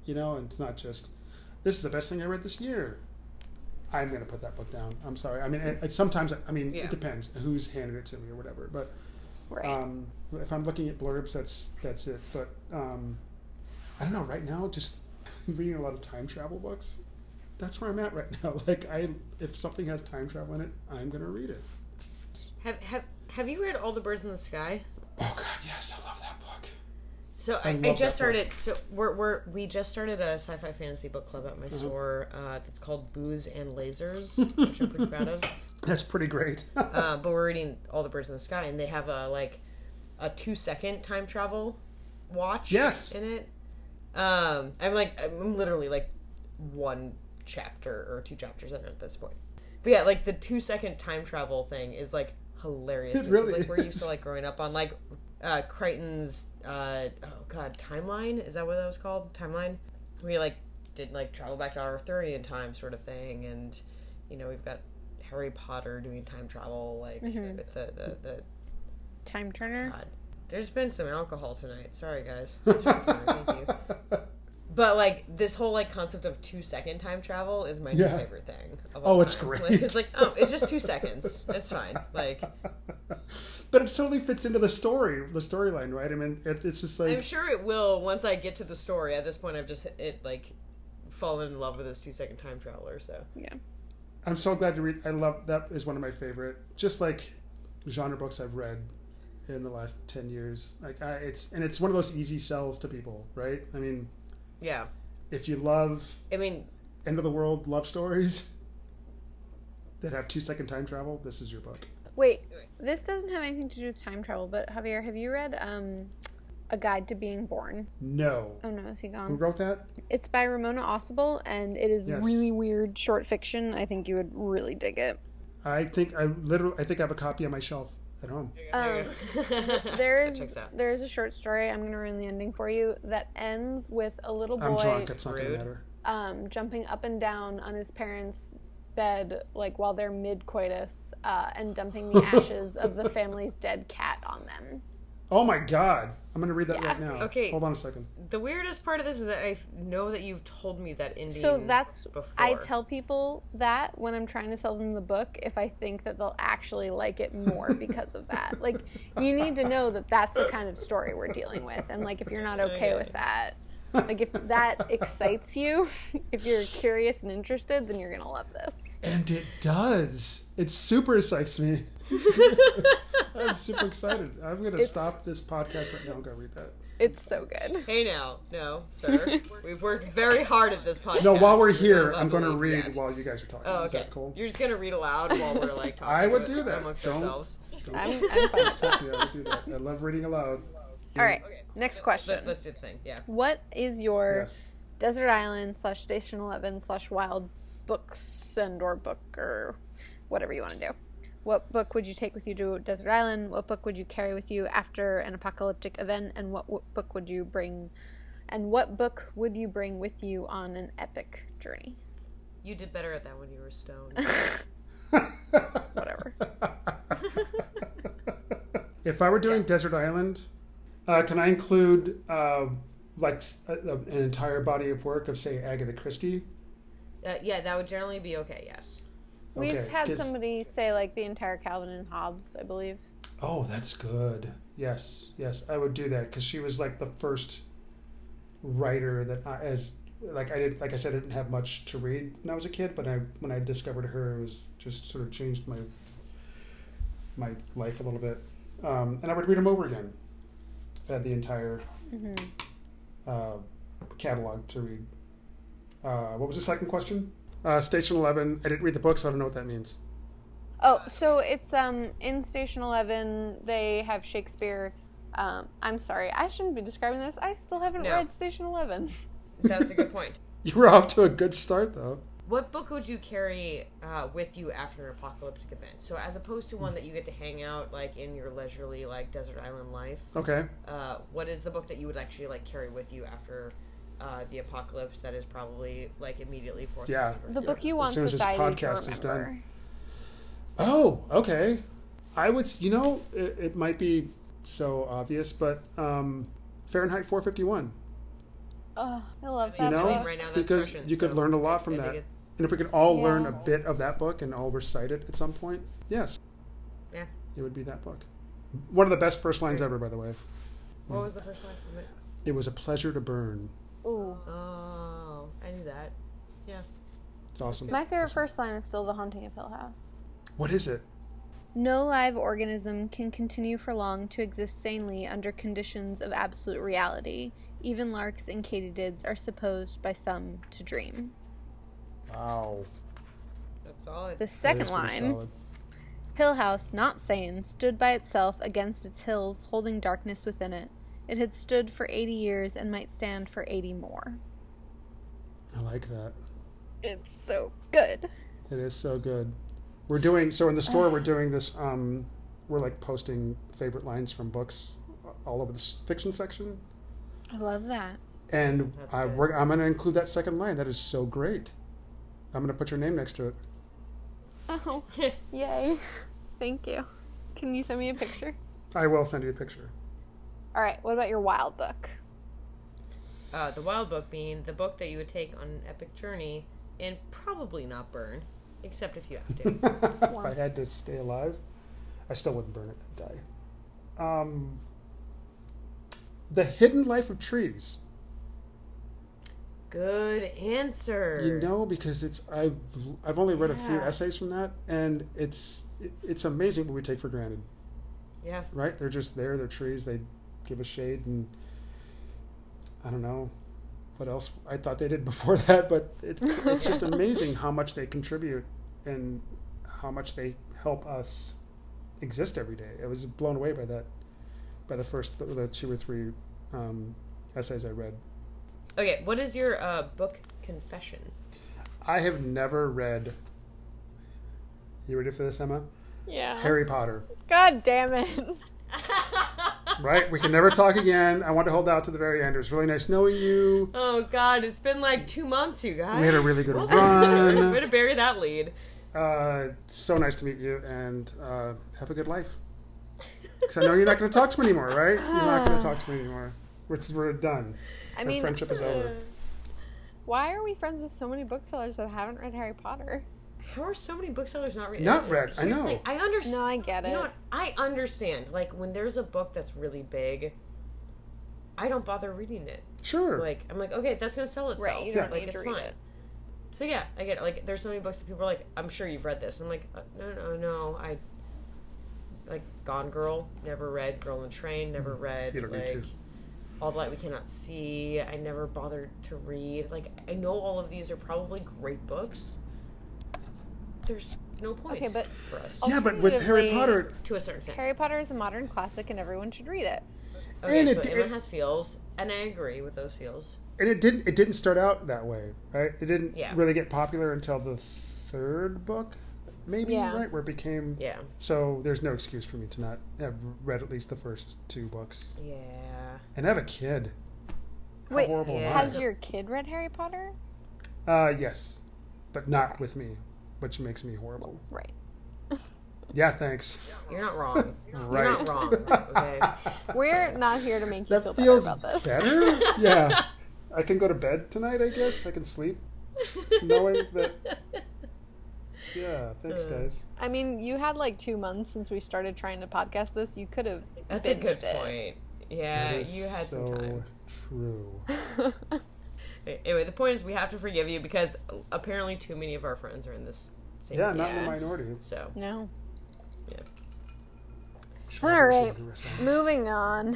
you know, and it's not just, this is the best thing I read this year. I'm going to put that book down. I'm sorry. I mean, it, it, sometimes, I mean, Yeah. it depends who's handed it to me or whatever. But Right. um, if I'm looking at blurbs, that's that's it. But um, I don't know. Right now, just reading a lot of time travel books. That's where I'm at right now. Like, I, if something has time travel in it, I'm going to read it. Have have have you read All the Birds in the Sky? Oh God, yes, I love that book. So I I, I, love that just started. book. So we're, we're we just started a sci-fi fantasy book club at my Uh-huh. store. Uh, that's called Booze and Lasers, which I'm pretty proud of. That's pretty great. Uh, but we're reading All the Birds in the Sky, and they have a like a two second time travel watch. Yes. in it. Um, I'm like I'm literally like one chapter or two chapters in at this point. But yeah, like the two second time travel thing is like hilarious. It because, really like we're used is. to like growing up on like uh, Crichton's uh, oh god Timeline, is that what that was called? Timeline. We like did like travel back to Arthurian time sort of thing, and you know we've got Harry Potter doing time travel like Mm-hmm. with the the, the Time Turner. God. There's been some alcohol tonight. Sorry guys. Thank you. But like this whole like concept of two second time travel is my Yeah. new favorite thing. Of all Oh, it's time. great. Like, it's like oh, it's just two seconds. It's fine. Like But it totally fits into the story, the storyline, right? I mean, it, it's just like I'm sure it will once I get to the story. At this point, I've just it like fallen in love with this two second time traveler. So Yeah. I'm so glad to read. I love that is one of my favorite, just like genre books I've read in the last ten years. Like I, it's and it's one of those easy sells to people, right? I mean, yeah, if you love I mean end of the world love stories that have two second time travel, this is your book. Wait, this doesn't have anything to do with time travel, but Javier, have you read um, A Guide to Being Born? No, Oh no, is he who gone? wrote that? It's by Ramona Ossibel, and it is Yes. really weird short fiction. I think you would really dig it. I think I literally I think I have a copy on my shelf at home. Um, that there's checks out. there's a short story. I'm gonna ruin the ending for you. That ends with a little boy I'm drunk. It's not Rude. gonna matter. um, jumping up and down on his parents' bed, like while they're mid coitus, uh, and dumping the ashes of the family's dead cat on them. Oh my God! I'm gonna read that Yeah. right now. Okay. Hold on a second. The weirdest part of this is that I know that you've told me that ending. So that's before. I tell people that when I'm trying to sell them the book, if I think that they'll actually like it more because of that. Like, you need to know that that's the kind of story we're dealing with, and like if you're not okay with that, like if that excites you, if you're curious and interested, then you're gonna love this. And it does. It super excites me. I'm super excited. I'm going to It's- stop this podcast right now and go read that. It's so good. Hey now, no, sir. We've worked very hard at this podcast. No, while we're We're here, not I'm going to allowed read yet. while you guys are talking. Oh, Is okay. that cool? You're just gonna read aloud while we're like talking. I would to- do that. amongst Don't- ourselves. Don't I'm, I'm fine with that. yeah, I do that. I love reading aloud. All right, next question. Let, let's do the thing. Yeah. What is your Yes. Desert Island slash Station Eleven slash Wild Books and or book or whatever you want to do? What book would you take with you to Desert Island? What book would you carry with you after an apocalyptic event? And what, what book would you bring? And what book would you bring with you on an epic journey? You did better at that when you were stoned. Whatever. If I were doing Desert Island, uh, can I include uh, like a, a, an entire body of work of, say, Agatha Christie? uh, yeah, that would generally be okay. Yes. We've Okay, had 'cause- somebody say like the entire Calvin and Hobbes, I believe. Oh, that's good. Yes, yes, I would do that because she was like the first writer that I, as like I did like I said I didn't have much to read when I was a kid, but I when I discovered her, it was just sort of changed my my life a little bit. Um, and I would read them over again. If I had the entire uh, catalog to read. Uh, what was the second question? Uh, Station Eleven. I didn't read the book, so I don't know what that means. Oh, so it's um in Station Eleven they have Shakespeare. Um, I'm sorry, I shouldn't be describing this. I still haven't No. read Station Eleven. That's a good point. You were off to a good start, though. What book would you carry uh, with you after an apocalyptic event? So as opposed to one that you get to hang out like in your leisurely like desert island life, Okay. uh, what is the book that you would actually like carry with you after uh, the apocalypse that is probably like immediately forthcoming? Yeah. The book you want soon as this society to podcast is done. remember. Oh, okay. I would, s- you know, it, it might be so obvious, but um, Fahrenheit four fifty-one. Oh, I love You that You know, book. right now that's because Russian, you could so learn a I- lot I from dig that. it. And if we could all Yeah. learn a bit of that book and all recite it at some point, yes, Yeah. it would be that book. One of the best first lines ever, by the way. What was the first line from it? It was a pleasure to burn. Ooh. Oh, I knew that. Yeah. It's awesome. My favorite first line is still The Haunting of Hill House. What is it? No live organism can continue for long to exist sanely under conditions of absolute reality. Even larks and katydids are supposed by some to dream. Wow. That's solid. The That second is pretty line, solid. Hill House, not sane, stood by itself against its hills, holding darkness within it. It had stood for eighty years and might stand for eighty more. I like that. It's so good. It is so good. We're doing so in the store. We're doing this. Um, we're like posting favorite lines from books all over the s- fiction section, I love that. and That's I, good. we're, I'm going to include that second line. That is so great. I'm going to put your name next to it. Oh, yay. Thank you. Can you send me a picture? I will send you a picture. All right, what about your wild book? Uh, the Wild Book being the book that you would take on an epic journey and probably not burn, except if you have to. If I had to stay alive, I still wouldn't burn it. I'd die. Um, the Hidden Life of Trees. Good answer. You know, because it's I've I've only read a few Yeah. essays from that, and it's it, it's amazing what we take for granted. Yeah. Right? They're just there. They're trees. They give us shade, and I don't know what else I thought they did before that, but it's it's just amazing how much they contribute and how much they help us exist every day. I was blown away by that, by the first the, the two or three um, essays I read. Okay, what is your uh, book confession? I have never read. You ready for this, Emma? Yeah. Harry Potter. God damn it. Right? We can never talk again. I want to hold out to the very end. It was really nice knowing you. Oh God, it's been like two months, you guys. We had a really good Well, run. Way to bury that lead. Uh, so nice to meet you, and uh, have a good life. Because I know you're not going to talk to me anymore, right? You're not going to talk to me anymore. We're, we're done. I Our mean, friendship is over. why are we friends with so many booksellers that haven't read Harry Potter? How are so many booksellers not reading? Not read, I Here's the know. thing, I understand. No, I get You know it. what? I understand. Like when there's a book that's really big, I don't bother reading it. Sure. Like I'm like, okay, that's gonna sell itself. Right, you don't like need it's to read fine. it. So yeah, I get it. Like there's so many books that people are like, I'm sure you've read this. And I'm like, uh, no, no, no. I like Gone Girl, never read. Girl on the Train, never read. You don't like, need to. All the Light We Cannot See, I never bothered to read. Like I know all of these are probably great books. There's no point Okay, but for us Yeah, but with Harry Alternatively- Potter, to a certain extent. Harry Potter is a modern classic and everyone should read it. Okay, And so it- Emma it- has feels, and I agree with those feels. and it didn't it didn't start out that way, right? It didn't Yeah. really get popular until the third book, maybe, Yeah. right? Where it became. Yeah. So there's no excuse for me to not have read at least the first two books. Yeah. And I have a kid. How Wait, horrible am yeah. I? has your kid read Harry Potter? Uh, yes, but not with me, which makes me horrible. Right. Yeah, thanks. You're not wrong. Right. You're not wrong. Okay. We're not here to make you That feel feels better about this. better. Yeah, I can go to bed tonight. I guess I can sleep, knowing that. Yeah, thanks, guys. I mean, you had like two months since we started trying to podcast this. You could have That's a binged good it. point. Yeah, That is you had so some time. true. Anyway, the point is we have to forgive you because apparently too many of our friends are in this same Yeah, thing. not in Yeah. the minority. So, No. yeah. Sure, All sure, right, sure, sure. moving on.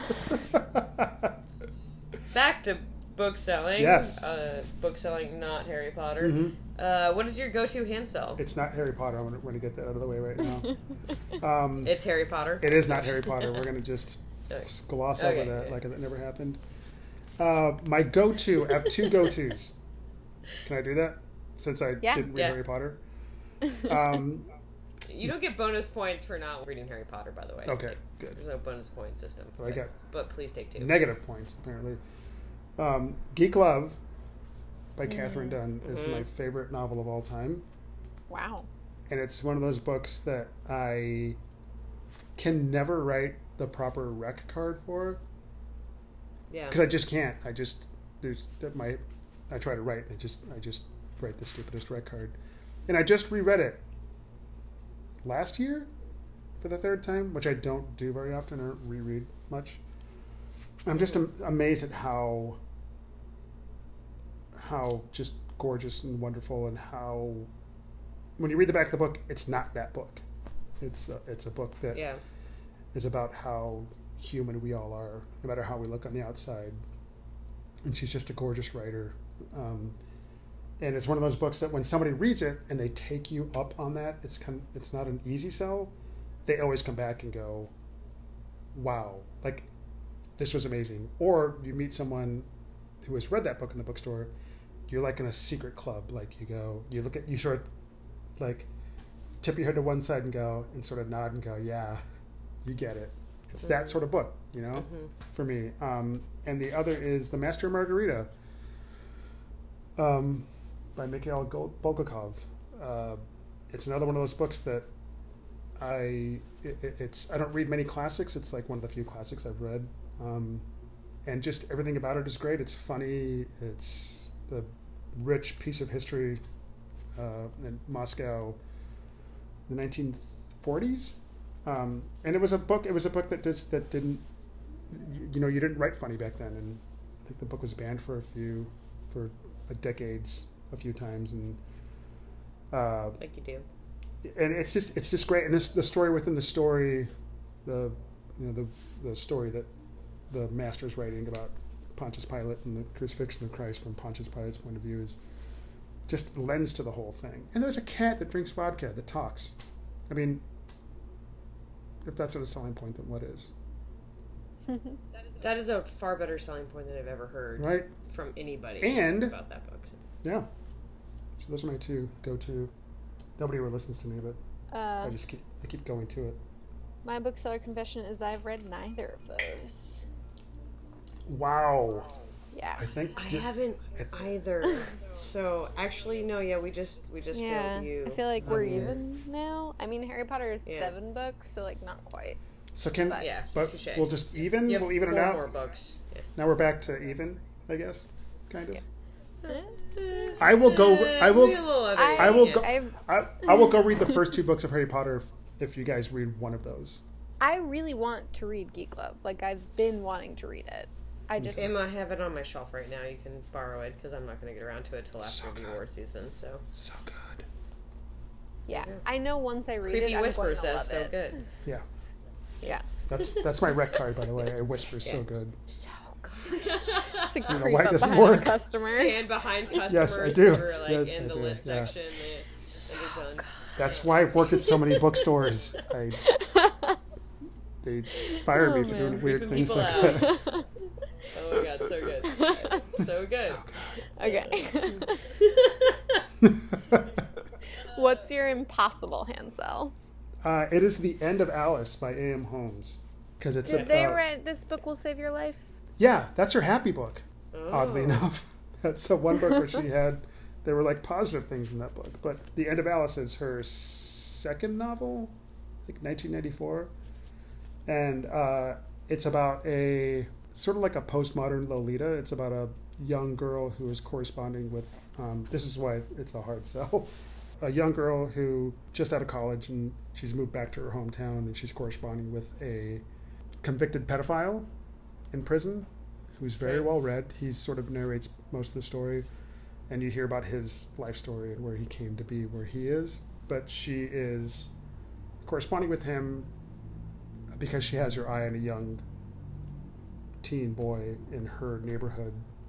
Back to book selling. Yes. Uh, book selling, not Harry Potter. Mhm. Uh, what is your go-to hand sell? It's not Harry Potter. I'm going to get that out of the way right now. Um, It's Harry Potter. it is not Harry Potter. We're going to just Okay. gloss Okay, over that okay. like that never happened. Uh, my go-to, I have two go-tos. Can I do that? Since I Yeah. didn't read Yeah. Harry Potter. Um, You don't get bonus points for not reading Harry Potter, by the way. okay, good. There's no bonus point system. So I but, got but please take two. negative points, apparently. Um, Geek Love by Catherine Dunn is Mhm. my favorite novel of all time. Wow. And it's one of those books that I can never write the proper rec card for Yeah. because I just can't. I just there's that my I try to write and I just I just write the stupidest rec card, and I just reread it last year for the third time, which I don't do very often or reread much. I'm just am- amazed at how how just gorgeous and wonderful, and how when you read the back of the book, it's not that book. It's a, it's a book that Yeah. is about how human we all are, no matter how we look on the outside. And she's just a gorgeous writer. Um, and it's one of those books that when somebody reads it and they take you up on that, it's kind of, it's not an easy sell. They always come back and go, wow, like this was amazing. Or you meet someone who has read that book in the bookstore, you're like in a secret club. Like you go, you look at, you sort of like tip your head to one side and go, and sort of nod and go, yeah, you get it. It's mm-hmm. that sort of book, you know, mm-hmm. for me. Um, and the other is The Master and Margarita, um, by Mikhail Bulgakov. Uh, it's another one of those books that I, it, it's, I don't read many classics. It's like one of the few classics I've read. Um, and just everything about it is great. It's funny. It's a rich piece of history uh, in Moscow, the nineteen forties. Um, and it was a book. It was a book that just that didn't, you know, you didn't write funny back then. And I think the book was banned for a few, for a decades, a few times. And uh, like you do. And it's just it's just great. And this the story within the story, the you know the the story that the master's writing about Pontius Pilate and the crucifixion of Christ from Pontius Pilate's point of view is just lends to the whole thing. And there's a cat that drinks vodka that talks. I mean, if that's not a selling point, then what is? That is a far better selling point than I've ever heard right? from anybody and, about that book. So. Yeah. So those are my two go-to. Nobody ever listens to me, but uh, I just keep I keep going to it. My bookseller confession is I've read neither of those. Wow. Yeah. I think I haven't either. So actually, no. Yeah, we just we just yeah. failed you. I feel like we're um, even now. I mean, Harry Potter is yeah. seven books, so like not quite. So can but, yeah, but touche. We'll just even we'll even four it out. More books. Yeah. Now we're back to even, I guess, kind of. Yeah. I will go. I will. I, I will go. I, I will go read the first two books of Harry Potter if, if you guys read one of those. I really want to read Geek Love. Like I've been wanting to read it. I just. Emma, I have it on my shelf right now. You can borrow it because I'm not going to get around to it till after so the award season. So. So good. Yeah, yeah. I know once I read Creepy it, I'm Whisper going to says love so it. good. Yeah. Yeah. That's that's my rec card, by the way. I whisper yeah. so good. So good. Just like you know creep why it up doesn't behind work. the customer. Stand behind customers yes, I do. who are like yes, in I the do. lit yeah. section. They, so done. good. That's why I've worked at so many bookstores. I, they fired oh, me for man. doing weird Creeping things like out. that. Oh my god, so good. So good. So good. Okay. What's your impossible hand sell? Uh, it is The End of Alice by A M Holmes. Because it's Did a, they uh, write This Book Will Save Your Life? Yeah, that's her happy book. Oh. Oddly enough, that's the one book where she had. There were like positive things in that book, but The End of Alice is her second novel, like nineteen ninety-four, and uh, it's about a sort of like a postmodern Lolita. It's about a young girl who is corresponding with. Um, this is why it's a hard sell. A young girl who just out of college and she's moved back to her hometown and she's corresponding with a convicted pedophile in prison who's very well read. He sort of narrates most of the story and you hear about his life story and where he came to be where he is. But she is corresponding with him because she has her eye on a young teen boy in her neighborhood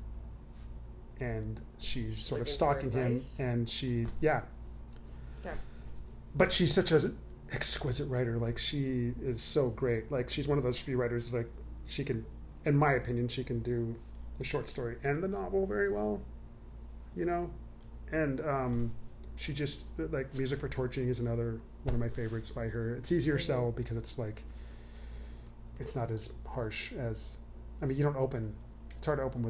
and she's sort of stalking him and she, yeah. Yeah. But she's such an exquisite writer. Like she is so great. Like she's one of those few writers like she can, in my opinion, she can do the short story and the novel very well, you know? And um, she just, like Music for Torching is another one of my favorites by her. It's easier to mm-hmm. sell because it's like, it's not as harsh as, I mean, you don't open, it's hard to open with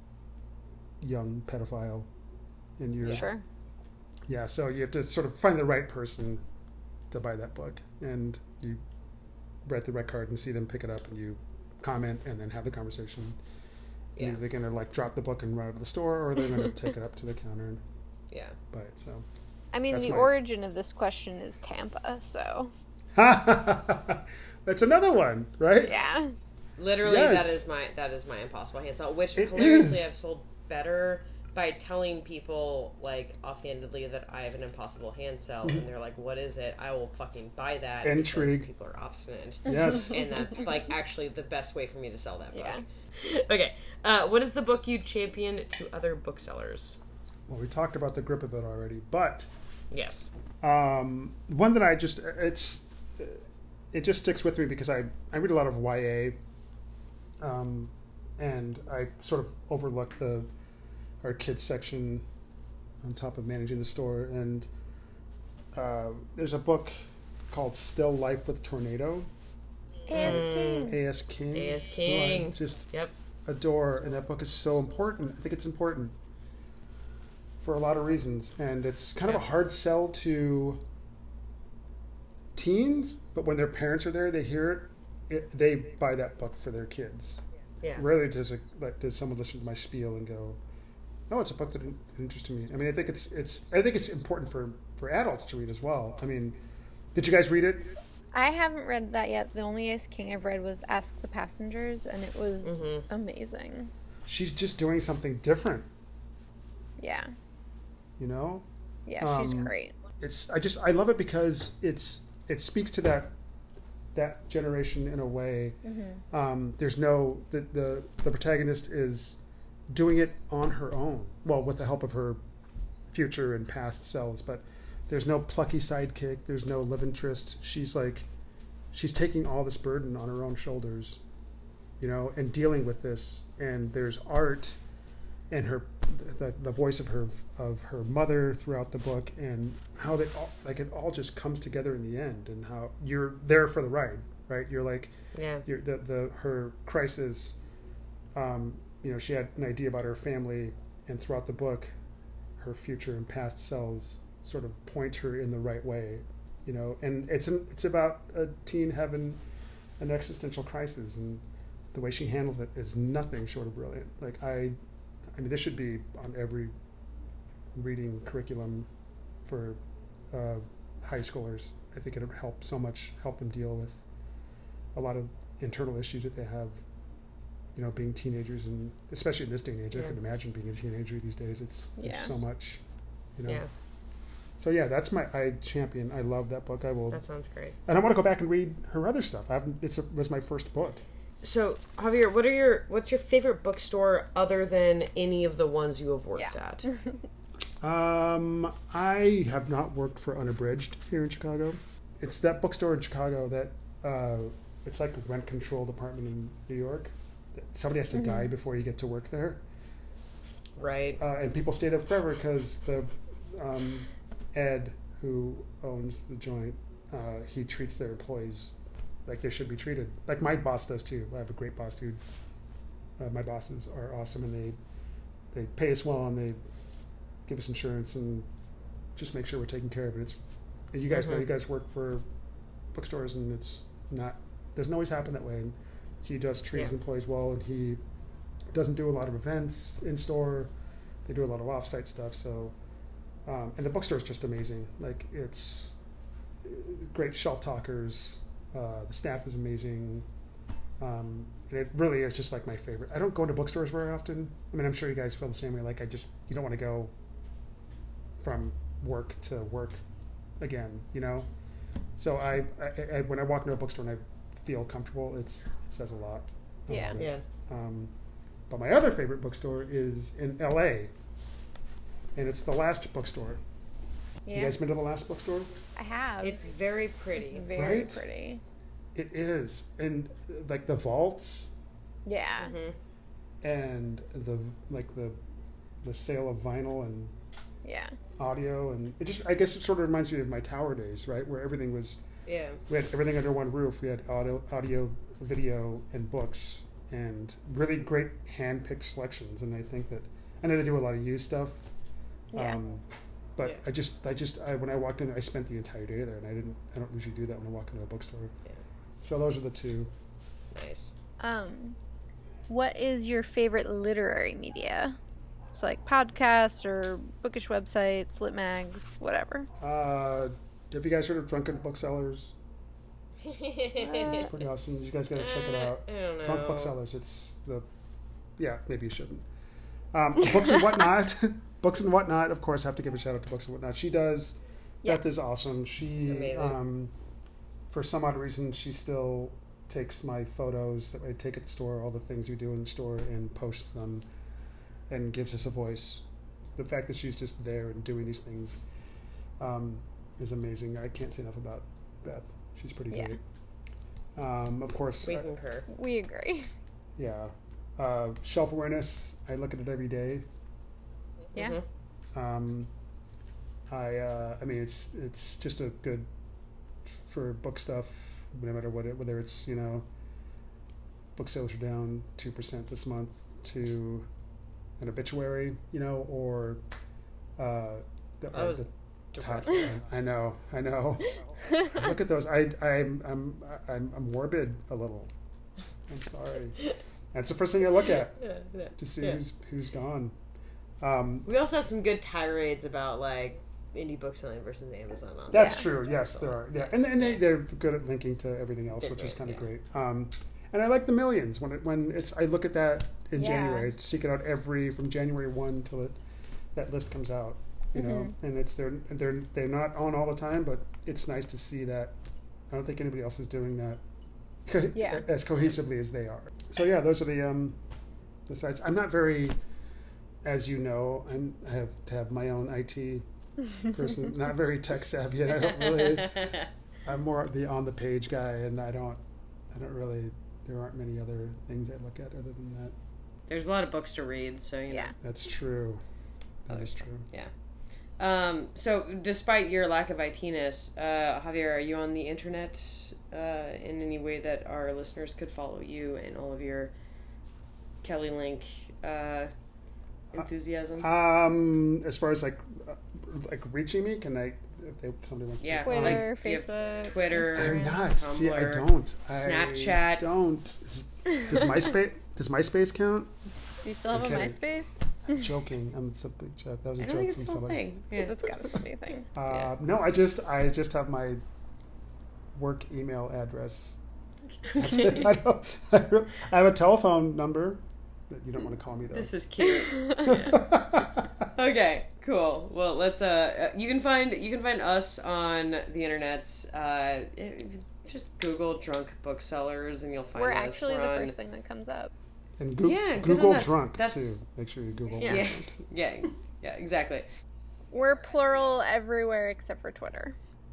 young pedophile in your sure yeah so you have to sort of find the right person to buy that book and you write the right card and see them pick it up and you comment and then have the conversation Yeah. They're going to like drop the book and run out of the store, or they're going to take it up to the counter and Yeah. buy it. So I mean, That's the my- origin of this question is Tampa, so that's another one, right? yeah. Literally, Yes. that is my that is my impossible hand cell, which It hilariously is. I've sold better by telling people like offhandedly that I have an impossible hand cell, and they're like, "What is it?" I will fucking buy that. because Intrigue. People are obstinate, Yes. and that's like actually the best way for me to sell that book. Yeah. Okay, uh, what is the book you champion to other booksellers? Well, we talked about the grip of it already, but Yes. um, one that I just it's it just sticks with me because I I read a lot of Y A, um, and I sort of overlook the our kids section on top of managing the store, and uh, there's a book called Still Life with Tornado. A S King. A S. King. A S. who I King. just Yep. adore, and that book is so important. I think it's important for a lot of reasons, and it's kind of a hard sell to teens, but when their parents are there, they hear it, it they buy that book for their kids. Yeah. Rarely does a, like does someone listen to my spiel and go, "Oh, it's a book that in- interests me." I mean, I think it's it's I think it's important for for adults to read as well. I mean, did you guys read it? I haven't read that yet. The only A S King I've read was Ask the Passengers, and it was amazing. She's just doing something different, Yeah. you know. Yeah, she's Um, great. It's I just I love it because it's it speaks to that that generation in a way. Um, there's no the, the the protagonist is doing it on her own. Well, with the help of her future and past selves, but there's no plucky sidekick. There's no love interest. She's like she's taking all this burden on her own shoulders, you know, and dealing with this. And there's art and her the, the voice of her of her mother throughout the book, and how they all, like it all just comes together in the end, and how you're there for the ride, right? You're like Yeah. you're, the the her crisis. Um, you know, she had an idea about her family, and throughout the book, her future and past selves sort of point her in the right way. You know, and it's an, it's about a teen having an existential crisis, and the way she handles it is nothing short of brilliant. Like I. I mean, this should be on every reading curriculum for uh, high schoolers. I think it would help so much, help them deal with a lot of internal issues that they have, you know, being teenagers, and especially in this day and age. I Yeah. can imagine being a teenager these days. It's Yeah. there's so much, you know. Yeah. So yeah, that's my I champion. I love that book. I will, That sounds great. and I want to go back and read her other stuff. I haven't. It's a, it was my first book. So, Javier, what are your what's your favorite bookstore other than any of the ones you have worked Yeah. at? Um, I have not worked for Unabridged here in Chicago. It's that bookstore in Chicago that uh, it's like a rent control department in New York. Somebody has to die before you get to work there, Right. uh, and people stay there forever because the um, Ed, who owns the joint, uh, he treats their employees like they should be treated. Like my boss does too. I have a great boss who. Uh, my bosses are awesome, and they they pay us well, and they give us insurance and just make sure we're taking care of it. It's and you guys know Mhm. you guys work for bookstores, and it's not doesn't always happen that way. And he does treat his Yeah. employees well, and he doesn't do a lot of events in store. They do a lot of off-site stuff. So, um, and the bookstore is just amazing. Like it's uh, great shelf talkers. Uh, the staff is amazing. Um, and it really is just like my favorite. I don't go into bookstores very often. I mean, I'm sure you guys feel the same way. Like I just you don't want to go from work to work again, you know. So I, I, I when I walk into a bookstore and I feel comfortable, it's it says a lot. I Yeah. love it. Yeah. Um, but my other favorite bookstore is in L A, and it's the Last Bookstore. Yeah, You guys been to the Last Bookstore? I have. It's very It's pretty. very Right? pretty. It is, and uh, like the vaults Yeah. Mm-hmm. and the like the the sale of vinyl and Yeah. audio, and it just I guess it sort of reminds me of my tower days, right, where everything was Yeah. we had everything under one roof. We had audio, audio, video, and books, and really great hand-picked selections. And I think that I know they do a lot of used stuff, Yeah. um, but Yeah. I just, I just, I, when I walked in there, I spent the entire day there, and I didn't, I don't usually do that when I walk into a bookstore. Yeah. So those are the two. Nice. Um, what is your favorite literary media? So like podcasts or bookish websites, lit mags, whatever. Uh, have you guys heard of Drunken Booksellers? It's pretty awesome. You guys got to check it out. I don't know. Drunk Booksellers. It's the, yeah, maybe you shouldn't. Um, Books and Whatnot. Books and Whatnot, of course, have to give a shout out to Books and Whatnot. She does, Yeah. Beth is awesome. She, Amazing. um, for some odd reason, she still takes my photos that I take at the store, all the things we do in the store, and posts them and gives us a voice. The fact that she's just there and doing these things um, is amazing. I can't say enough about Beth. She's pretty Yeah. great. Um, of course, We I- concur. We agree. yeah. Uh, Shelf Awareness, I look at it every day. Yeah. Mhm. Um, I uh, I mean, it's it's just a good for book stuff, no matter what it, whether it's, you know, book sales are down two percent this month to an obituary, you know, or uh, the, That was the top, depressing. I know, I know. Look at those. I I'm I'm I'm I'm morbid a little. I'm sorry. That's the first thing I look at Yeah, yeah. to see Yeah. who's who's gone. Um, We also have some good tirades about like indie book selling versus Amazon. On That's there. true. Yes, there are. Yeah, and and they they're good at linking to everything else, They're which is great, kind of yeah. great. Um, and I like the millions when it when it's. I look at that in Yeah. January. I seek it out every from January one till it that list comes out. You know, and it's they're they're they're not on all the time, but it's nice to see that. I don't think anybody else is doing that co- Yeah. as cohesively as they are. So yeah, those are the um the sites. I'm not very, as you know, I'm, I have to have my own I T person. Not very tech savvy, and I don't really. I'm more the on the page guy, and I don't. I don't really. There aren't many other things I look at other than that. There's a lot of books to read, so you know. Yeah. That's true. That Other is stuff. true. Yeah. Um, so, despite your lack of I T-ness, uh, Javier, are you on the internet uh, in any way that our listeners could follow you and all of your Kelly Link uh, enthusiasm? Um, as far as like, uh, like reaching me, can I? If, they, if somebody wants Yeah. to. Twitter, like, you have Facebook, Twitter. I'm Instagram. not. See, I Tumblr, don't. Snapchat. I don't. Is- Does MySpace? Does MySpace count? Do you still have I'm a kidding. MySpace? I'm joking. I'm, it's a big joke. That was a I joke don't think from it's still a somebody. thing. Yeah. That's gotta still be a thing. Uh, Yeah. No, I just I just have my work email address. That's it. I, don't, I, don't- I have a telephone number that you don't want to call me though. This is cute. Yeah. Okay, cool. Well, let's. Uh, uh, you can find you can find us on the internet. Uh, just Google "drunk booksellers" and you'll find We're us. actually We're the on- first thing that comes up. and Goo- Yeah, good Google on us. drunk That's- too. Make sure you Google. Yeah. Yeah, yeah, yeah. Exactly. We're plural everywhere except for Twitter.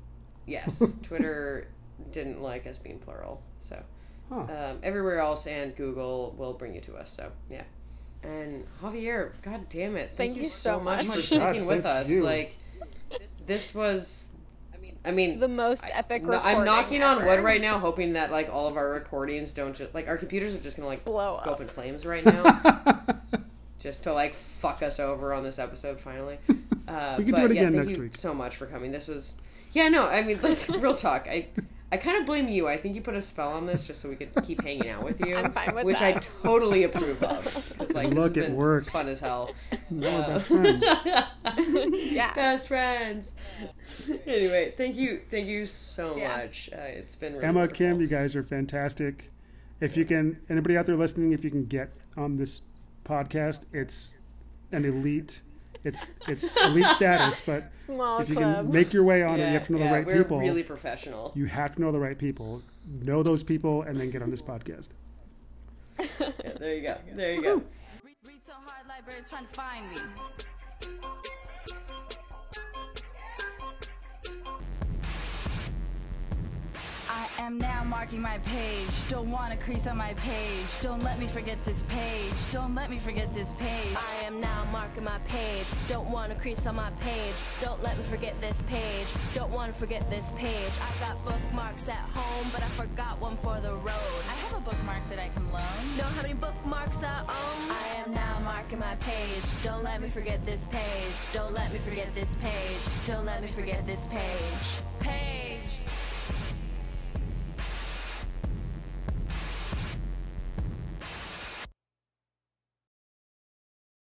Yes, Twitter didn't like us being plural, so Huh. um, everywhere else and Google will bring you to us. So yeah. And Javier, God damn it! Thank, Thank you so much much. for Oh sticking God, with thank us. you. Like, this was. I mean, The most I- epic no, recording I'm knocking on ever. wood right now, hoping that like all of our recordings don't just like our computers are just gonna like Blow go up. up in flames right now, just to like fuck us over on this episode finally. Uh, We could but, do it yeah, again thank next you week. so much for coming. This was, yeah, no, I mean, like real talk. I I kind of blame you. I think you put a spell on this just so we could keep hanging out with you, I'm fine with which I that. totally approve of. Because like Look, this has it been worked. fun as hell. Now we're Uh, best friends. Yeah. Best friends. Anyway, thank you, thank you so Yeah. much. Uh, it's been really Emma, wonderful. Kim, you guys are fantastic. If you can, anybody out there listening, if you can get on this podcast, it's an elite. It's it's elite status, but Small if you club. can make your way on Yeah, it, you have to know yeah, the right we're people. really professional. You have to know the right people. Know those people, and then get on this podcast. Yeah, there you go. There you go. Read, read so hard, libraries trying to find me. I am now marking my page. Don't want to crease on my page. Don't let me forget this page. Don't let me forget this page. I am now marking my page. Don't want to crease on my page. Don't let me forget this page. Don't want to forget this page. I got bookmarks at home, but I forgot one for the road. I have a bookmark that I can loan. Know how many bookmarks I own? I am now marking my page. Don't let me forget this page. Don't let me forget this page. Don't let me forget this page. Page.